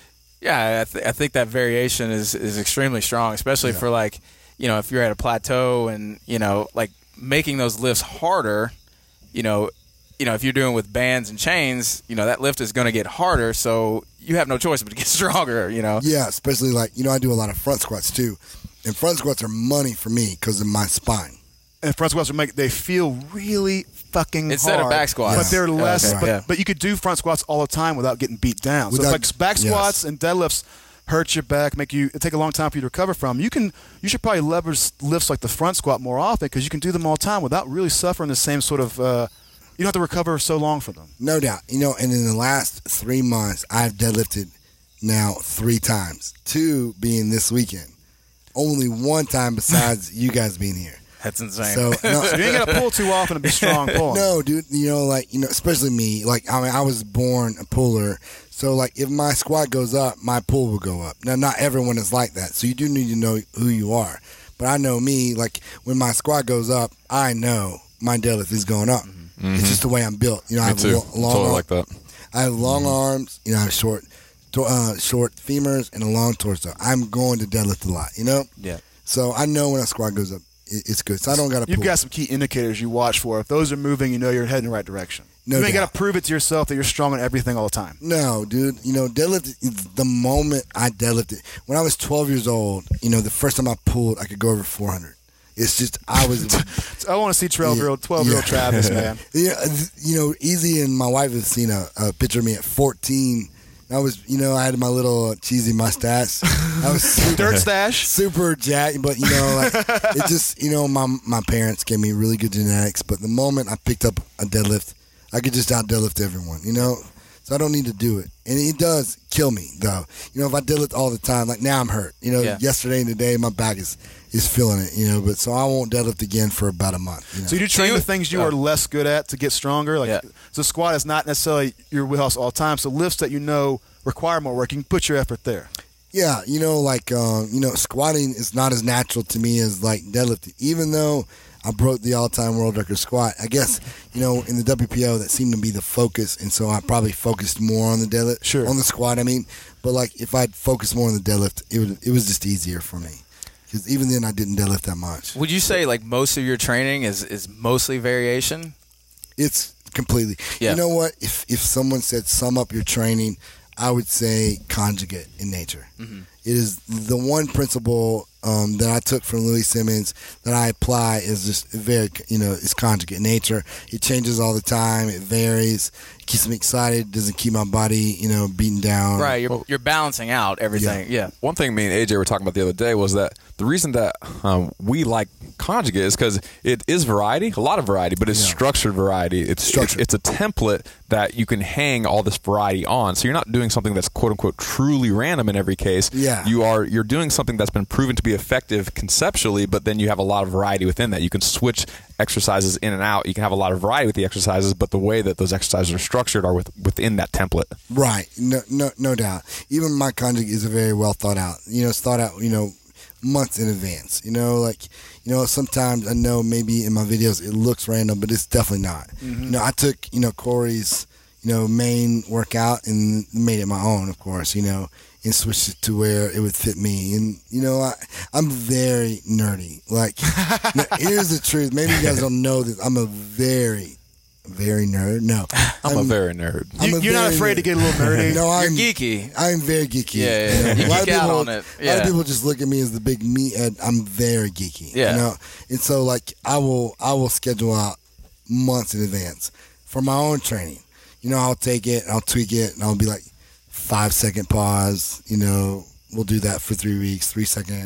yeah. I, th- I think that variation is is extremely strong, especially
Yeah.
for like, you know, if you're at a plateau and you know, like making those lifts harder. You know, you know, if you're doing with bands and chains, you know that lift is going to get harder. So you have no choice but to get stronger. You know.
Yeah, especially like, you know, I do a lot of front squats too, and front squats are money for me because of my spine.
And front squats are make they feel really fucking
Instead of
hard,
back squats.
but they're
Yeah.
less.
Okay.
but,
Yeah.
but you could do front squats all the time without getting beat down. So
Without-
if like back
yes.
squats and deadlifts hurt your back, make you it take a long time for you to recover from. You can you should probably leverage lifts like the front squat more often because you can do them all the time without really suffering the same sort of. Uh, you don't have to recover so long for them.
No doubt. You know, and in the last three months, I've deadlifted now three times, two being this weekend. Only one time besides you guys being here.
That's insane.
So, no,
So you ain't got to pull too often to be strong pulling.
no, dude, you know, like, you know, especially me, like, I mean, I was born a puller. So, like, if my squat goes up, my pull will go up. Now, not everyone is like that. So, you do need to know who you are. But I know me, like, when my squat goes up, I know my deadlift is going up.
Mm-hmm.
It's just the way I'm built. You know, I
Me
have
too.
lo- long
Totally
arm-
like that.
I have long arms, you know, I have short, to- uh, short femurs and a long torso. I'm going to deadlift a lot, you know?
yeah.
So I know when a squat goes up, it, it's good. So I don't got to
You've
pull.
got some key indicators you watch for. If those are moving, you know you're heading in the right direction.
No
you ain't
doubt.
got to prove it to yourself that you're strong on everything all the time.
No, dude. You know, deadlift, the moment I deadlifted, when I was twelve years old, you know, the first time I pulled, I could go over four hundred. It's just, I was.
I want to see twelve-year-old, twelve-year-old
Yeah.
Travis, man.
Yeah, you know, Easy and my wife have seen a, a picture of me at fourteen. I was, you know, I had my little cheesy mustache. I was super,
Dirt stash.
super jacked, but you know, like it just, you know, my my parents gave me really good genetics. But the moment I picked up a deadlift, I could just out deadlift everyone, you know. So I don't need to do it, and it does kill me though. You know, if I deadlift all the time, like now I'm hurt. You know,
Yeah.
yesterday and today my back is is feeling it. You know, but so I won't deadlift again for about a month. You know?
So you do train
you-
the things you
oh.
are less good at to get stronger. Like
Yeah.
so squat is not necessarily your wheelhouse all the time. So lifts that you know require more work, you can put your effort there.
Yeah, you know, like um, you know, squatting is not as natural to me as like deadlifting. Even though I broke the all-time world record squat, I guess you know in the W P O that seemed to be the focus, and so I probably focused more on the deadlift,
Sure.
on the squat. I mean, but like if I'd focused more on the deadlift, it would it was just easier for me because even then I didn't deadlift that much.
Would you say like most of your training is is mostly variation?
It's completely.
Yeah.
You know what? If if someone said sum up your training, I would say conjugate in nature.
Mm-hmm.
It is the one principle um, that I took from Louis Simmons that I apply is just very, you know, it's conjugate in nature. It changes all the time. It varies. It keeps me excited. Doesn't keep my body, you know, beaten down.
Right. You're you're balancing out everything. Yeah.
One thing me and A J were talking about the other day was that the reason that um, we like conjugate is because it is variety, a lot of variety, but it's
Yeah.
structured variety. It's
Structured.
It's, it's a template that you can hang all this variety on. So you're not doing something that's quote unquote truly random in every case.
Yeah.
You are you're doing something that's been proven to be effective conceptually, but then you have a lot of variety within that. You can switch exercises in and out. You can have a lot of variety with the exercises, but the way that those exercises are structured are with, within that template.
Right. No, no, no doubt. Even my conjugate is very well thought out. You know, it's thought out, you know, months in advance. You know, like, you know, sometimes I know maybe in my videos it looks random, but it's definitely not. You know, I took, you know, Corey's, you know, main workout and made it my own, of course, you know, and switched it to where it would fit me. And, you know, I, I'm very nerdy. Like, now, here's the truth. Maybe you guys don't know this. I'm a very, very nerd. No.
I'm, a very nerd.
I'm
You,
a
you're not
very
afraid
nerd.
to get a little nerdy.
No, I'm
geeky.
I'm very geeky.
Yeah, yeah, yeah.
You
You
know, a lot of
geek out
people-
on it.
A lot
Yeah.
of people just look at me as the big meathead. I'm very geeky.
Yeah.
You know, and so like I will I will schedule out months in advance for my own training. You know, I'll take it, I'll tweak it, and I'll be like five second pause. You know, we'll do that for three weeks, three second.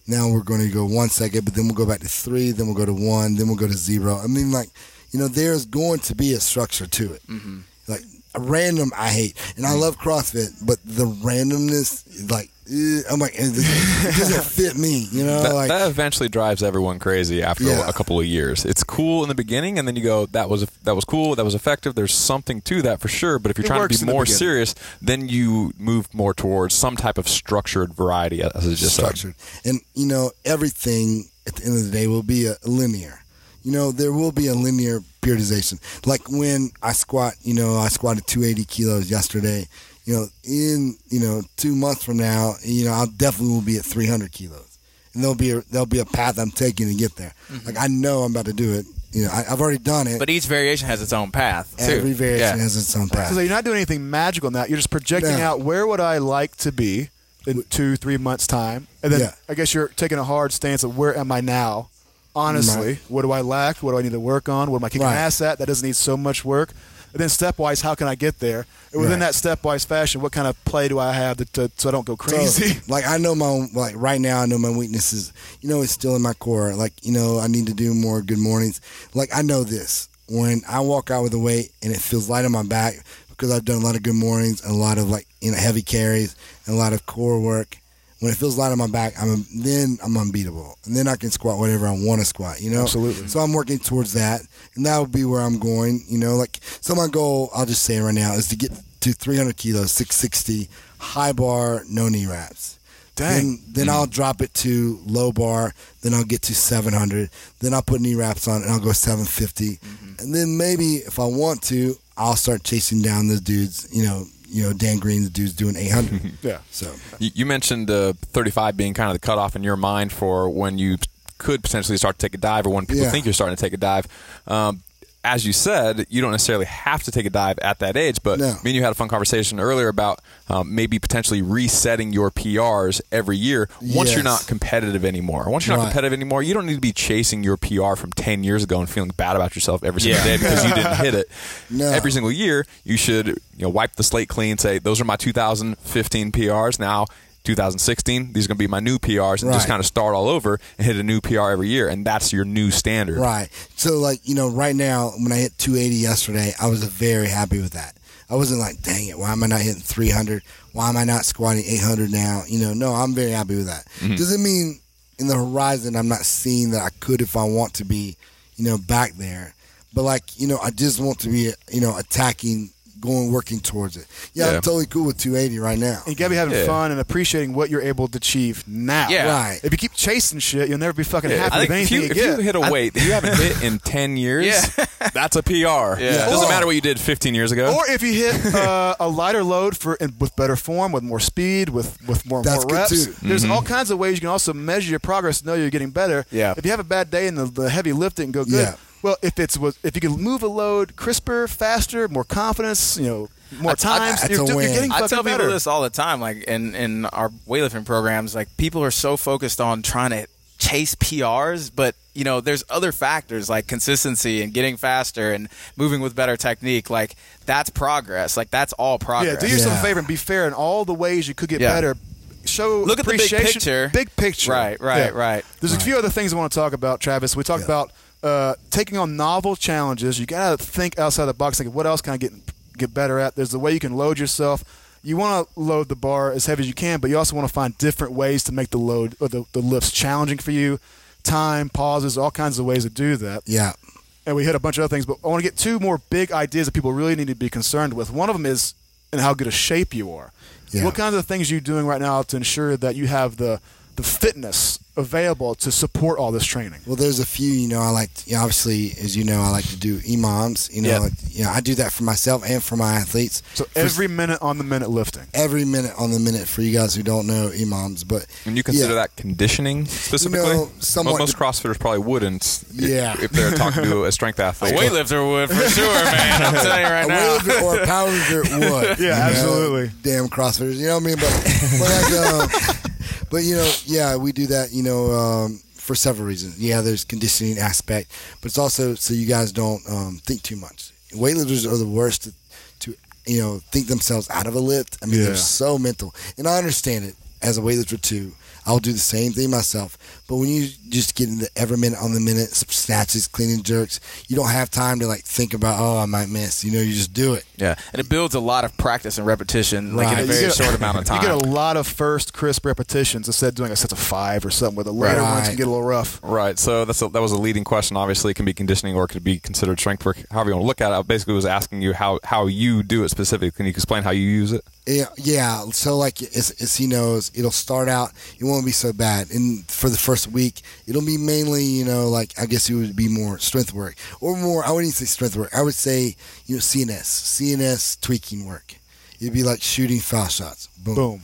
Now we're going to go one second, but then we'll go back to three, then we'll go to one, then we'll go to zero. I mean, like, you know, there's going to be a structure to it. Mm-hmm. Like, a random, I hate. And I love CrossFit, but the randomness, like, eh, I'm like, it doesn't fit me, you know?
That,
like,
that eventually drives everyone crazy after
Yeah.
a couple of years. It's cool in the beginning, and then you go, that was that was cool, that was effective. There's something to that for sure. But if you're
It
trying
works
to
in
be
the
more
beginning.
serious, then you move more towards some type of structured variety, as I just said.
structured. And, you know, everything at the end of the day will be a linear. You know, there will be a linear periodization. Like when I squat, you know, I squatted two hundred eighty kilos yesterday. You know, in, you know, two months from now, you know, I'll definitely will be at three hundred kilos. And there'll be a, there'll be a path I'm taking to get there. Mm-hmm. Like, I know I'm about to do it. You know, I, I've already done it.
But each variation has its own path, too.
Every variation
Yeah.
has its own path.
So you're not doing anything magical in that. You're just projecting
No.
out where would I like to be in two, three months' time. And then
Yeah.
I guess you're taking a hard stance of where am I now? Honestly,
Right.
what do I lack? What do I need to work on? What am I kicking
Right.
ass at? That doesn't need so much work. And then stepwise, how can I get there? And within
Right.
that stepwise fashion, what kind of play do I have to, to, so I don't go
So,
crazy?
like, I know my own, like right now I know my weaknesses. You know, it's still in my core. Like, you know, I need to do more good mornings. Like, I know this. When I walk out with a weight and it feels light on my back because I've done a lot of good mornings and a lot of, like, you know, heavy carries and a lot of core work. When it feels light on my back, I'm then I'm unbeatable, and then I can squat whatever I want to squat. You know,
Absolutely.
So I'm working towards that, and that will be where I'm going. You know, like, so my goal, I'll just say right now, is to get to three hundred kilos, six sixty, high bar, no knee wraps.
Dang.
Then, then I'll drop it to low bar. Then I'll get to seven hundred. Then I'll put knee wraps on, and I'll go seven fifty. Mm-hmm. And then maybe if I want to, I'll start chasing down those dudes. You know. You know, Dan Green, the dude's doing eight hundred.
Yeah.
So
You, you mentioned uh, thirty-five being kind of the cutoff in your mind for when you could potentially start to take a dive, or when people
Yeah.
think you're starting to take a dive. Um, as you said, you don't necessarily have to take a dive at that age, but
No.
me and you had a fun conversation earlier about um, maybe potentially resetting your P Rs every year once
Yes.
you're not competitive anymore. Once you're not
Right.
competitive anymore, you don't need to be chasing your P R from ten years ago and feeling bad about yourself every single
Yeah.
day because you didn't hit it.
No.
Every single year, you should you know wipe the slate clean, say, those are my two thousand fifteen P Rs. Now, two thousand sixteen, these are going to be my new P Rs, and just
Right.
kind of start all over and hit a new P R every year, and that's your new standard.
Right. So, like, you know, right now, when I hit two eighty yesterday, I was very happy with that. I wasn't like, dang it, why am I not hitting three hundred? Why am I not squatting eight hundred now? You know, no, I'm very happy with that.
Mm-hmm.
Doesn't mean in the horizon I'm not seeing that I could if I want to be, you know, back there. But, like, you know, I just want to be, you know, attacking, going, working towards it. Yeah,
Yeah.
I'm totally cool with two eighty right now.
And you got to be having
Yeah.
fun and appreciating what you're able to achieve now.
Yeah.
Right.
If you keep chasing shit, you'll never be fucking
Yeah,
happy
I
with
think if
anything
you,
you,
if
get.
you hit a weight that you haven't hit in ten years,
Yeah.
that's a P R.
Yeah.
It doesn't
Or-
matter what you did fifteen years ago.
Or if you hit uh, a lighter load for in, with better form, with more speed, with with more,
That's
more
good,
reps.
too.
There's all kinds of ways you can also measure your progress to know you're getting better.
Yeah.
If you have a bad day in the, the heavy lifting, go good.
Yeah.
Well, if it's was if you can move a load crisper, faster, more confidence, you know, more
I- I-
times,
that's
you're,
a
do- you're
win.
getting
I
fucking
tell
better.
people this all the time, like in, in our weightlifting programs, like people are so focused on trying to chase P Rs, but you know, there's other factors like consistency and getting faster and moving with better technique. Like that's progress. Like that's all
Yeah,
progress.
do yourself
Yeah.
a favor and be fair in all the ways you could get
Yeah.
better. Show
Look at the big
appreciation.
picture.
Big picture.
Right, right, right.
There's a few other things I want to talk about, Travis. We talked
Yeah.
about uh, taking on novel challenges. You got to think outside the box. Like, what else can I get get better at? There's the way you can load yourself. You want to load the bar as heavy as you can, but you also want to find different ways to make the load or the, the lifts challenging for you. Time, pauses, all kinds of ways to do that.
Yeah.
And we hit a bunch of other things, but I want to get two more big ideas that people really need to be concerned with. One of them is in how good a shape you are.
Yeah.
What kinds of things are you doing right now to ensure that you have the the fitness available to support all this training?
Well, there's a few, you know, I like, to, you know, obviously, as you know, I like to do imams. You know,
Yeah.
like, you know, I do that for myself and for my athletes.
So
For
every minute on the minute lifting.
every minute on the minute for you guys who don't know imams. But
And you consider
yeah.
that conditioning specifically?
You know, somewhat
Most CrossFitters probably wouldn't i-
Yeah.
if they're talking to a strength
A
athlete.
weightlifter would for sure, man. I'm telling you right
a
now.
weightlifter or a powerlifter would.
Yeah,
you know,
absolutely.
Damn CrossFitters, you know what I mean? But, but like, um, but you know, yeah, we do that, you know, um, for several reasons. Yeah, there's conditioning aspect, but it's also so you guys don't um, think too much. Weightlifters are the worst to, to, you know, think themselves out of a lift. I mean,
Yeah.
they're so mental, and I understand it. as a weightlifter too. I'll do the same thing myself. But when you just get into every minute on the minute, snatches, clean and jerks, you don't have time to like think about, oh, I might miss. You know, you just do it.
Yeah, and it builds a lot of practice and repetition, like
Right.
in a
You
very
get-
short amount of time.
You get a lot of first crisp repetitions instead of doing a set of five or something where the later
Right.
ones can get a little rough.
Right. So that's a, that was a leading question. Obviously, it can be conditioning or it could be considered strength work. However you want to look at it. I basically was asking you how, how you do it specifically. Can you explain how you use it?
Yeah, yeah. So like as, as he knows, it'll start out. It won't be so bad, and for the first week, it'll be mainly, you know, like I guess it would be more strength work or more. I wouldn't say strength work. I would say, you know, C N S, C N S tweaking work. It'd be like shooting foul shots. Boom,
Boom.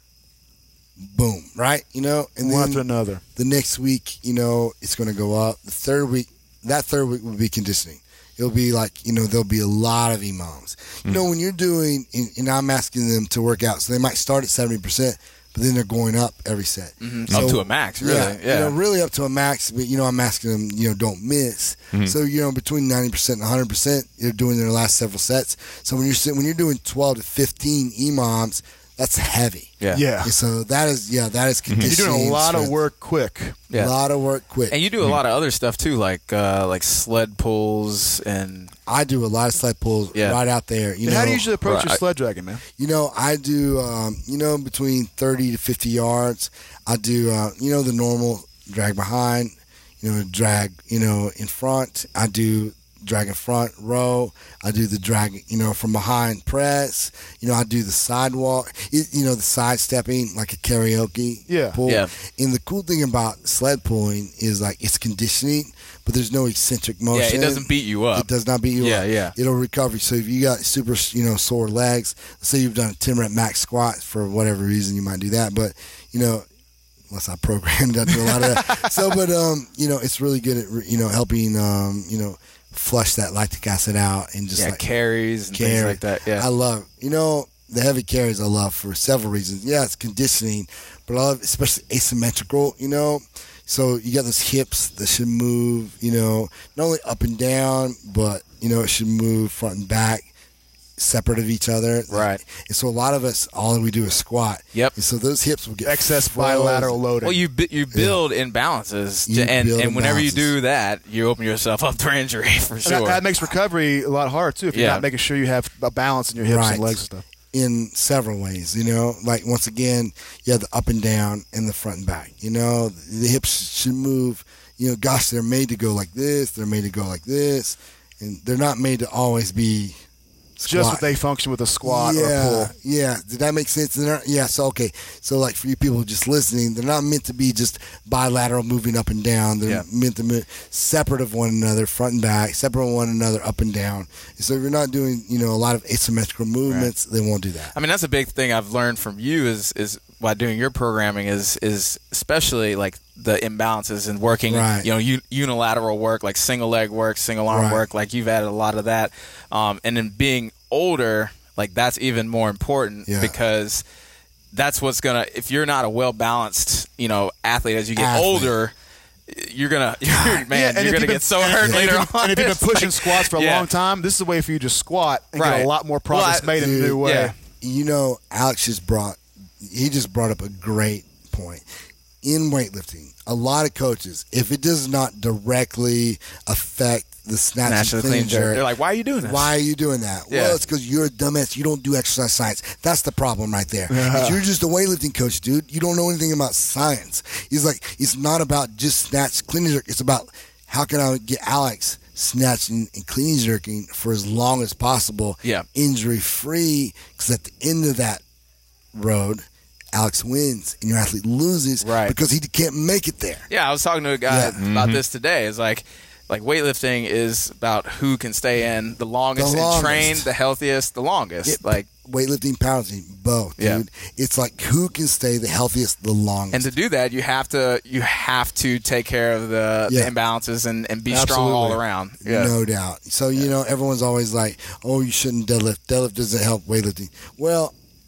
boom. Right, you know, and
One
then
after another.
the next week, you know, it's going to go up. The third week, that third week will be conditioning. It'll be like, you know, there'll be a lot of E M O Ms. You know, when you're doing, and, and I'm asking them to work out, so they might start at seventy percent, but then they're going up every set.
Mhm.
So-
Up to a max, really.
Yeah,
Yeah.
You know, really up to a max, but, you know, I'm asking them, you know, don't miss. So, you know, between ninety percent and one hundred percent, they're doing their last several sets. So when you're sitting, when you're doing twelve to fifteen E M O Ms, that's heavy.
Yeah.
Yeah.
And so that is, yeah, that is
You're
conditioning.
doing a lot of
strength.
work quick.
Yeah.
A lot of work quick.
And you do a lot of other stuff too, like uh, like sled pulls and
I do a lot of sled pulls
Yeah.
right out there. You
How
know,
do you usually approach
Right.
your sled dragging, man?
You know, I do, um, you know, between thirty to fifty yards. I do, uh, you know, the normal drag behind, you know, drag, you know, in front. I do drag in front row. I do the drag, you know, from behind press. You know, I do the sidewalk, it, you know, the side stepping like a karaoke
Yeah.
pull.
Yeah.
And the cool thing about sled pulling is like it's conditioning, but there's no eccentric
yeah,
motion.
it doesn't beat you up.
It does not beat you
Yeah,
up.
yeah.
It'll recover you. So if you got super, you know, sore legs, let's say you've done a ten rep max squat for whatever reason, you might do that. But, you know, unless I programmed, I do a lot of that. So, but, um, you know, it's really good at, you know, helping, um, you know, flush that lactic acid out and just
yeah,
like
carries and
carry.
things like that. Yeah.
I love, you know, the heavy carries I love for several reasons. Yeah, it's conditioning, but I love especially asymmetrical, you know. So you got those hips that should move, you know, not only up and down, but, you know, it should move front and back, separate of each other.
Right.
And so a lot of us, all we do is squat.
Yep.
And so those hips will get
Excess
frozen.
bilateral loading.
Well, you bu- you build imbalances,
You
and
build
and whenever you
imbalances.
do that, you open yourself up for injury for
And
sure.
that, that makes recovery a lot harder too if you're
Yeah.
not making sure you have a balance in your hips
Right.
and legs and stuff.
In several ways, you know, like once again, you have the up and down and the front and back. You know, the hips should move. You know, gosh, they're made to go like this. They're made to go like this, and they're not made to always be
Just
squat.
what they function with a squat
yeah,
or a pull.
Yeah, did that make sense? They're not, yeah, so okay. So like for you people just listening, they're not meant to be just bilateral moving up and down. They're
Yeah.
meant to move separate of one another, front and back, separate of one another, up and down. So if you're not doing, you know, a lot of asymmetrical movements, they won't do that.
I mean, that's a big thing I've learned from you is is while doing your programming is is especially like the imbalances and working,
Right.
you know, un- unilateral work, like single leg work, single arm
Right.
work. Like you've added a lot of that, um, and then being older, like that's even more important
Yeah.
because that's what's gonna. If you're not a well balanced, you know, athlete as you get
Athlete.
older, you're gonna, you're, man,
Yeah, and
you're
if
gonna
you've
get
been-
so
and-
hurt
and
later
if
on.
you- And if you've been
It's
pushing
like-
squats for a
yeah.
long time, this is a way for you to just squat and
Right.
get a lot more progress
Well, I-
made in a new way.
yeah.
You know, Alex just brought he just brought up a great point. In weightlifting, a lot of coaches, if it does not directly affect the snatch,
Snatch
and
the
clean
clean jerk.
jerk,
They're like, why are you doing this?
why are you doing that?
Yeah.
Well, it's because you're a dumbass. You don't do exercise science. That's the problem right there. Is You're just a weightlifting coach, dude. You don't know anything about science. He's like, it's not about just snatch, clean and jerk. It's about how can I get Alex snatching and clean jerking for as long as possible,
Yeah.
injury free. Because at the end of that road, Alex wins and your athlete loses
Right.
because he can't make it there.
Yeah, I was talking to a guy
Yeah.
about this today. It's like, like weightlifting is about who can stay in the longest,
The
and
longest.
train the healthiest, the longest.
Yeah,
like,
weightlifting, powerlifting, both, dude.
Yeah.
It's like who can stay the healthiest the longest.
and to do that, you have to you have to take care of the,
Yeah.
the imbalances and, and be strong all
Absolutely.
around. Yeah,
No doubt. So, you know, everyone's always like, oh, you shouldn't deadlift. Deadlift doesn't help weightlifting. Well,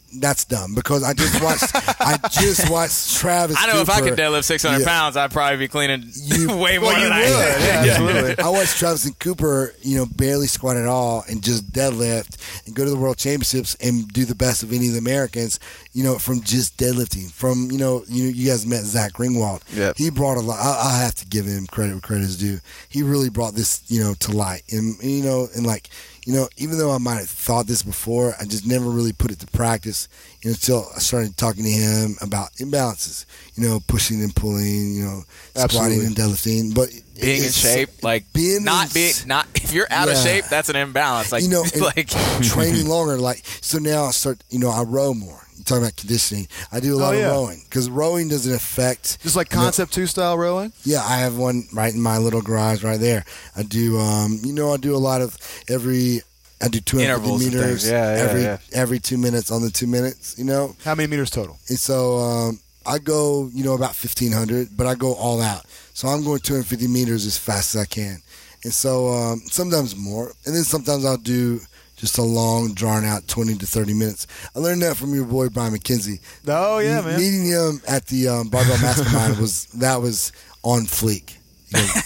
that's dumb because I just watched I just watched Travis
I know
Cooper.
if I could deadlift six hundred
Yeah.
pounds, I'd probably be cleaning
You-
way more
well,
than
you
I
would.
am.
Yeah, absolutely.
I watched Travis and Cooper, you know, barely squat at all and just deadlift and go to the World Championships and do the best of any of the Americans, you know, from just deadlifting. From, you know, you you guys met Zach Ringwald.
Yep.
He brought a lot. I, I have to give him credit where credit is due. He really brought this, you know, to light. And, you know, and like, you know, even though I might have thought this before, I just never really put it to practice you know, until I started talking to him about imbalances, you know, pushing and pulling, you know, squatting
Absolutely.
and deadlifting. But
Being in
it's-
shape, like
being
not
in-
being not if you're out of
Yeah.
shape, that's an imbalance. Like
you know, and
like
training longer. Like so now I start. You know, I row more. You talking about conditioning? I do a lot
Oh, yeah.
of rowing because rowing doesn't affect.
Just like
you know-
Concept two style rowing?
Yeah, I have one right in my little garage right there. I do. Um, you know, I do a lot of every. I do two hundred
Intervals
fifty
and
meters
things. Yeah, yeah,
every
yeah.
every two minutes on the two minutes. You know,
How many meters total?
and so um, I go, you know, about fifteen hundred, but I go all out. So I'm going two hundred fifty meters as fast as I can. And so um, sometimes more. And then sometimes I'll do just a long, drawn out twenty to thirty minutes. I learned that from your boy, Brian McKenzie.
Oh, yeah,
M-
man.
Meeting him at the um, Barbell Mastermind was, that was on fleek. You know,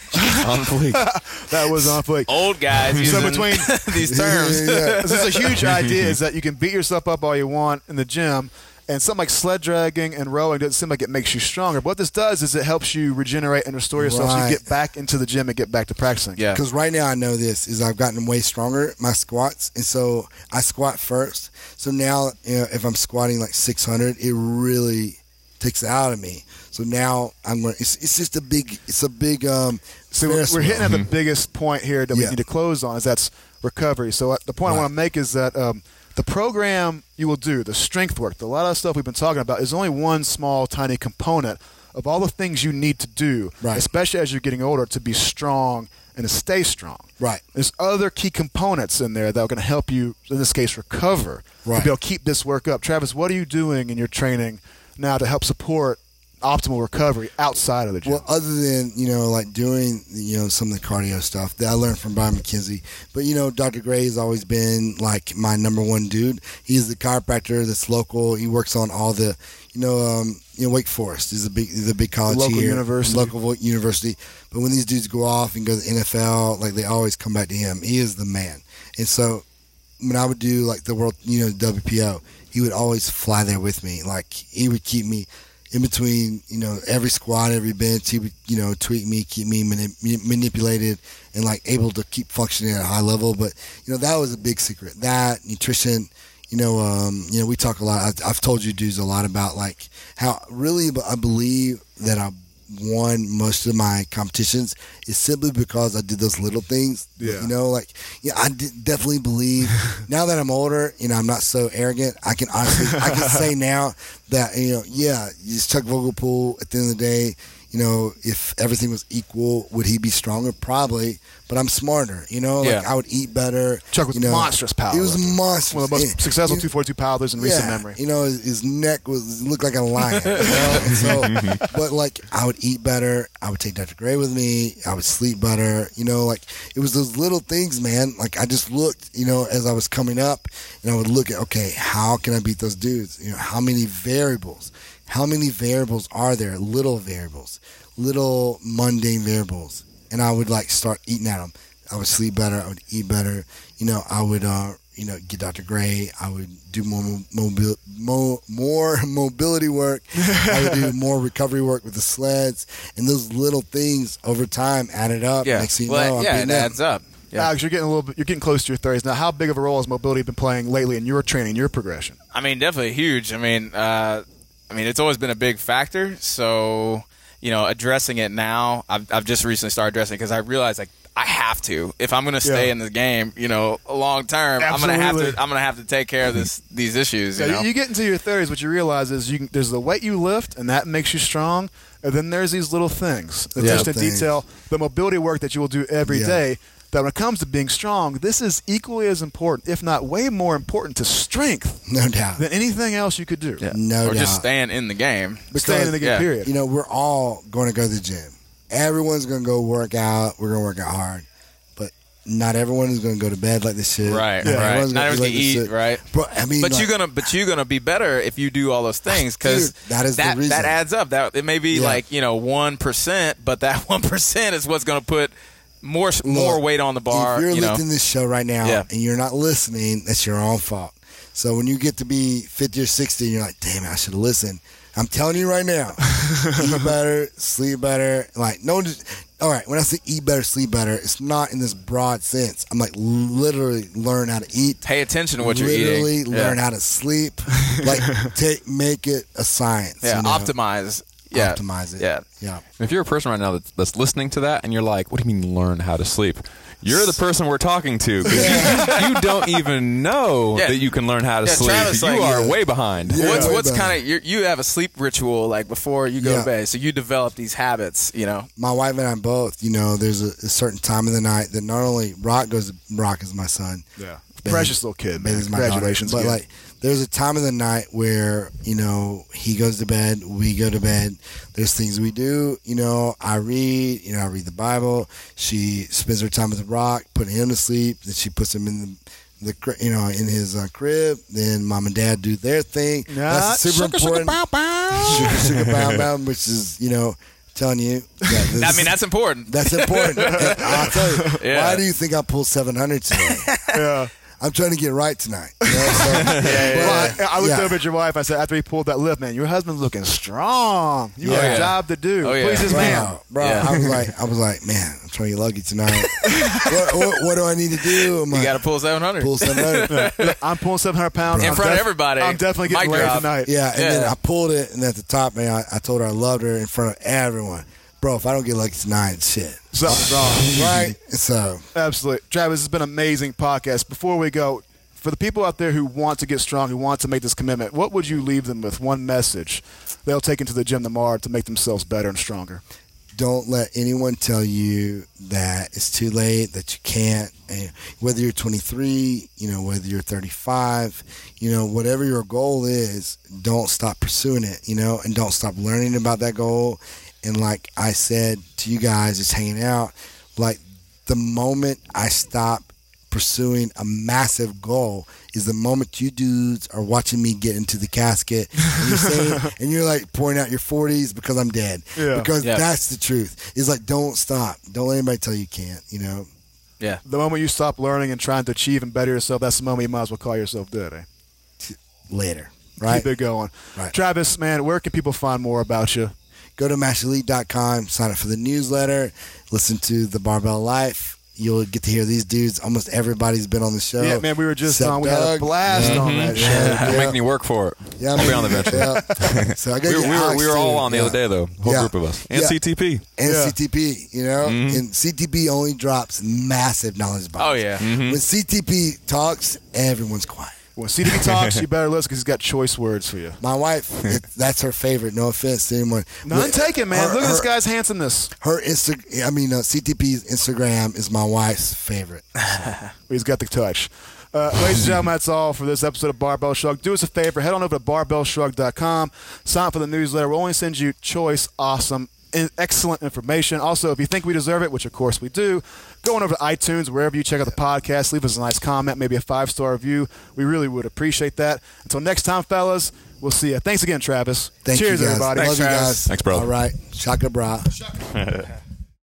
On fleek.
That was on fleek.
old guys
So
using
between
these terms.
Yeah, yeah, yeah.
This is a huge idea is that you can beat yourself up all you want in the gym, and something like sled dragging and rowing doesn't seem like it makes you stronger. But what this does is it helps you regenerate and restore yourself so you
Right.
get back into the gym and get back to practicing.
Yeah.
Because right now I know this is I've gotten way stronger my squats, and so I squat first. So now, you know, if I'm squatting like six hundred, it really takes it out of me. So now I'm going. It's, it's just a big. It's a big. Um,
So we're,
Ferris
we're
wheel.
hitting at the biggest point here that we
Yeah.
need to close on is that's recovery. So uh, the point I
Right.
want to make is that um, the program you will do, the strength work, the, a lot of stuff we've been talking about is only one small, tiny component of all the things you need to do,
Right.
especially as you're getting older, to be strong and to stay strong.
Right.
There's other key components in there that are going to help you, in this case, recover,
Right.
to be able to keep this work up. Travis, what are you doing in your training now to help support optimal recovery outside of the gym?
Well, other than you know, like doing you know some of the cardio stuff that I learned from Brian McKenzie, but you know, Doctor Gray has always been like my number one dude. He's the chiropractor that's local. He works on all the, you know, um, you know, Wake Forest is a big, is a big college
Local
here,
university.
local university. But when these dudes go off and go to the N F L, like they always come back to him. He is the man. And so when I would do like the world, you know, W P O, he would always fly there with me. Like he would keep me in between, you know, every squat, every bench. He would, you know, tweak me, keep me mani- manipulated, and like able to keep functioning at a high level. But you know, that was a big secret. That nutrition, you know, um, you know, we talk a lot. I've, I've told you dudes a lot about like how really I believe that I won most of my competitions is simply because I did those little things.
Yeah.
You know, like, yeah, I did definitely believe now that I'm older, you know, I'm not so arrogant. I can honestly, I can say now that, you know, yeah, just Chuck Vogelpool at the end of the day, you know, if everything was equal, would he be stronger? Probably, but I'm smarter, you know, like
Yeah.
I would eat better.
Chuck was
you know,
monstrous power
He was
lifter.
monstrous.
One of the most
And-
successful
you-
two forty-two powerlifters in recent memory.
You know, his, his neck was looked like a lion. You know? And so, but like, I would eat better. I would take Doctor Gray with me. I would sleep better. You know, like it was those little things, man. Like I just looked, you know, as I was coming up, and I would look at, okay, how can I beat those dudes? You know, how many variables? How many variables are there? Little variables, little mundane variables, and I would like start eating at them. I would sleep better. I would eat better. You know, I would, uh, you know, get Doctor Gray. I would do more mobil- mo- more mobility work. I would do more recovery work with the sleds, and those little things over time added up.
Yeah.
Next thing you
well,
know, I'm
yeah,
beating
it
them.
adds up. Yeah.
Alex, you're getting a little bit, you're getting close to your thirties now. How big of a role has mobility been playing lately in your training, your progression?
I mean, definitely huge. I mean, uh, I mean, it's always been a big factor. So, you know, addressing it now, I've, I've just recently started addressing it because I realized like I have to if I'm going to stay
Yeah.
in the game, you know, long term. I'm going to have
Absolutely.
to. I'm going to have to take care of this these issues. You
Yeah,
know,
you get into your thirties, what you realize is you can, there's the weight you lift, and that makes you strong. And then there's these little things, the
Yeah.
attention to
Things.
detail, the mobility work that you will do every
Yeah.
day. That when it comes to being strong, this is equally as important, if not way more important, to strength
No doubt.
than anything else you could do.
yeah.
No
or just
doubt.
staying in the game.
But staying in the game,
yeah.
period.
You know, we're all going to go to the gym. Everyone's going to go work out. We're going to work out hard. But not everyone is going to go to bed like they should.
Right,
Not
right.
everyone's
Not
gonna
everyone's
be
gonna
like
eat,
they
right?
should. Bro, I mean,
But
like,
you're gonna, but you're gonna be better if you do all those things because
Dude, that is the
that
reason.
that adds up. That it may be
Yeah.
like you know one percent, but that one percent is what's gonna put more more
Look,
weight on the bar.
If you're
you know,
lifting this show right now
Yeah.
and you're not listening, that's your own fault. So when you get to be fifty or sixty, and you're like, damn, I should have listened. I'm telling you right now, eat better, sleep better. Like, no, all right, when I say eat better, sleep better, it's not in this broad sense. I'm like, literally learn how to eat.
pay attention to what you're
literally
eating.
learn
yeah.
how to sleep. Like, take, make it a science.
Yeah,
you know?
optimize. Yeah,
Optimize it.
Yeah,
Yeah.
If you're a person right now that's, that's listening to that and you're like, what do you mean learn how to sleep? You're the person we're talking to. 'Cause you, you don't even know
Yeah.
that you can learn how to
Yeah,
sleep.
Travis,
you
like,
are
yeah.
way behind.
Yeah.
what's
way
what's
better.
kind of you have a sleep ritual like before you go
Yeah.
to bed, so you develop these habits. You know,
My wife and I both, you know, there's a, a certain time of the night that not only Rock goes to, Rock is my son.
Yeah.
Bailey-
Precious little kid, man.
Bailey's my
Congratulations
daughter. But
again.
like, there's a time of the night where you know he goes to bed, we go to bed. There's things we do. You know, I read. You know, I read the Bible. She spends her time with the Rock, putting him to sleep. Then she puts him in the, the cri- you know, in his uh, crib. Then mom and dad do their thing. That's super important. Sugar, sugar, bow, bow, which is you know, telling you. That this,
I mean that's important.
that's important. And I'll tell you.
Yeah.
Why do you think I pulled seven hundred today?
Yeah.
I'm trying to get right tonight. You know, so,
Well, I, I looked
yeah.
over at your wife. I said, after he pulled that lift, man, your husband's looking strong. You
Oh,
got
yeah.
a job to do.
Oh, yeah.
Please, his
Bro,
man.
bro,
Yeah.
I was like, I was like, man, I'm trying to get lucky tonight. what, what, what do I need to do? I'm
You
like,
got to pull seven hundred
pull seven hundred.
Look, I'm pulling seven hundred pounds.
in
I'm
front of
def-
everybody.
I'm definitely getting
Mic
laid
drop.
tonight.
Yeah, and then
Yeah.
I pulled it, and at the top, man, I, I told her I loved her in front of everyone. Bro, if I don't get lucky tonight, shit.
Something's wrong.
Right? So,
Absolutely. Travis, it's been an amazing podcast. Before we go, for the people out there who want to get strong, who want to make this commitment, what would you leave them with? One message they'll take into the gym tomorrow to make themselves better and stronger.
don't let anyone tell you that it's too late, that you can't. And whether you're twenty-three, you know, whether you're thirty-five, you know, whatever your goal is, don't stop pursuing it, you know, and don't stop learning about that goal. And like I said to you guys, just hanging out, like the moment I stop pursuing a massive goal is the moment you dudes are watching me get into the casket and you're saying, and you're like pouring out your forties because I'm dead.
Yeah.
Because
Yeah.
that's the truth. It's like, don't stop. Don't let anybody tell you you can't, you know?
Yeah.
The moment you stop learning and trying to achieve and better yourself, that's the moment you might as well call yourself dead, eh?
Later. Right?
Keep it going.
Right.
Travis, man, where can people find more about you?
Go to mash elite dot com, sign up for the newsletter, listen to the Barbell Life. You'll get to hear these dudes. Almost everybody's been on the show.
Yeah, man, we were just
Except
on. We had a
Doug.
blast
Yeah.
on that show.
Yeah.
We're making you work for it.
Yeah,
I'll be on the bench.
Yeah. So I got
We,
you
we were,
Alex,
we were all
too.
on the
Yeah.
other day, though. Whole
Yeah.
group of us. And
Yeah.
C T P.
And
Yeah.
C T P, you know?
Mm-hmm.
And C T P only drops massive knowledge bombs.
Oh, yeah.
When C T P talks, everyone's quiet.
When C D B talks, you better listen because he's got choice words for you.
My wife, it, that's her favorite. No offense to anyone.
None taken, man.
Her-
Look at this
her-
guy's handsomeness.
Her Insta, I mean, uh, C T P's Instagram is my wife's favorite.
He's got the touch. Uh, ladies and gentlemen, that's all for this episode of Barbell Shrug. Do us a favor. Head on over to barbell shrug dot com. Sign up for the newsletter. We'll only send you choice, awesome, and excellent information. Also, if you think we deserve it, which of course we do, go on over to iTunes, wherever you check out the podcast. Leave us a nice comment, maybe a five-star review. We really would appreciate that. Until next time, fellas, we'll see you. Thanks again, Travis.
Thank
Cheers,
you guys.
everybody.
Love you guys.
Thanks, brother.
All right. Shaka bra.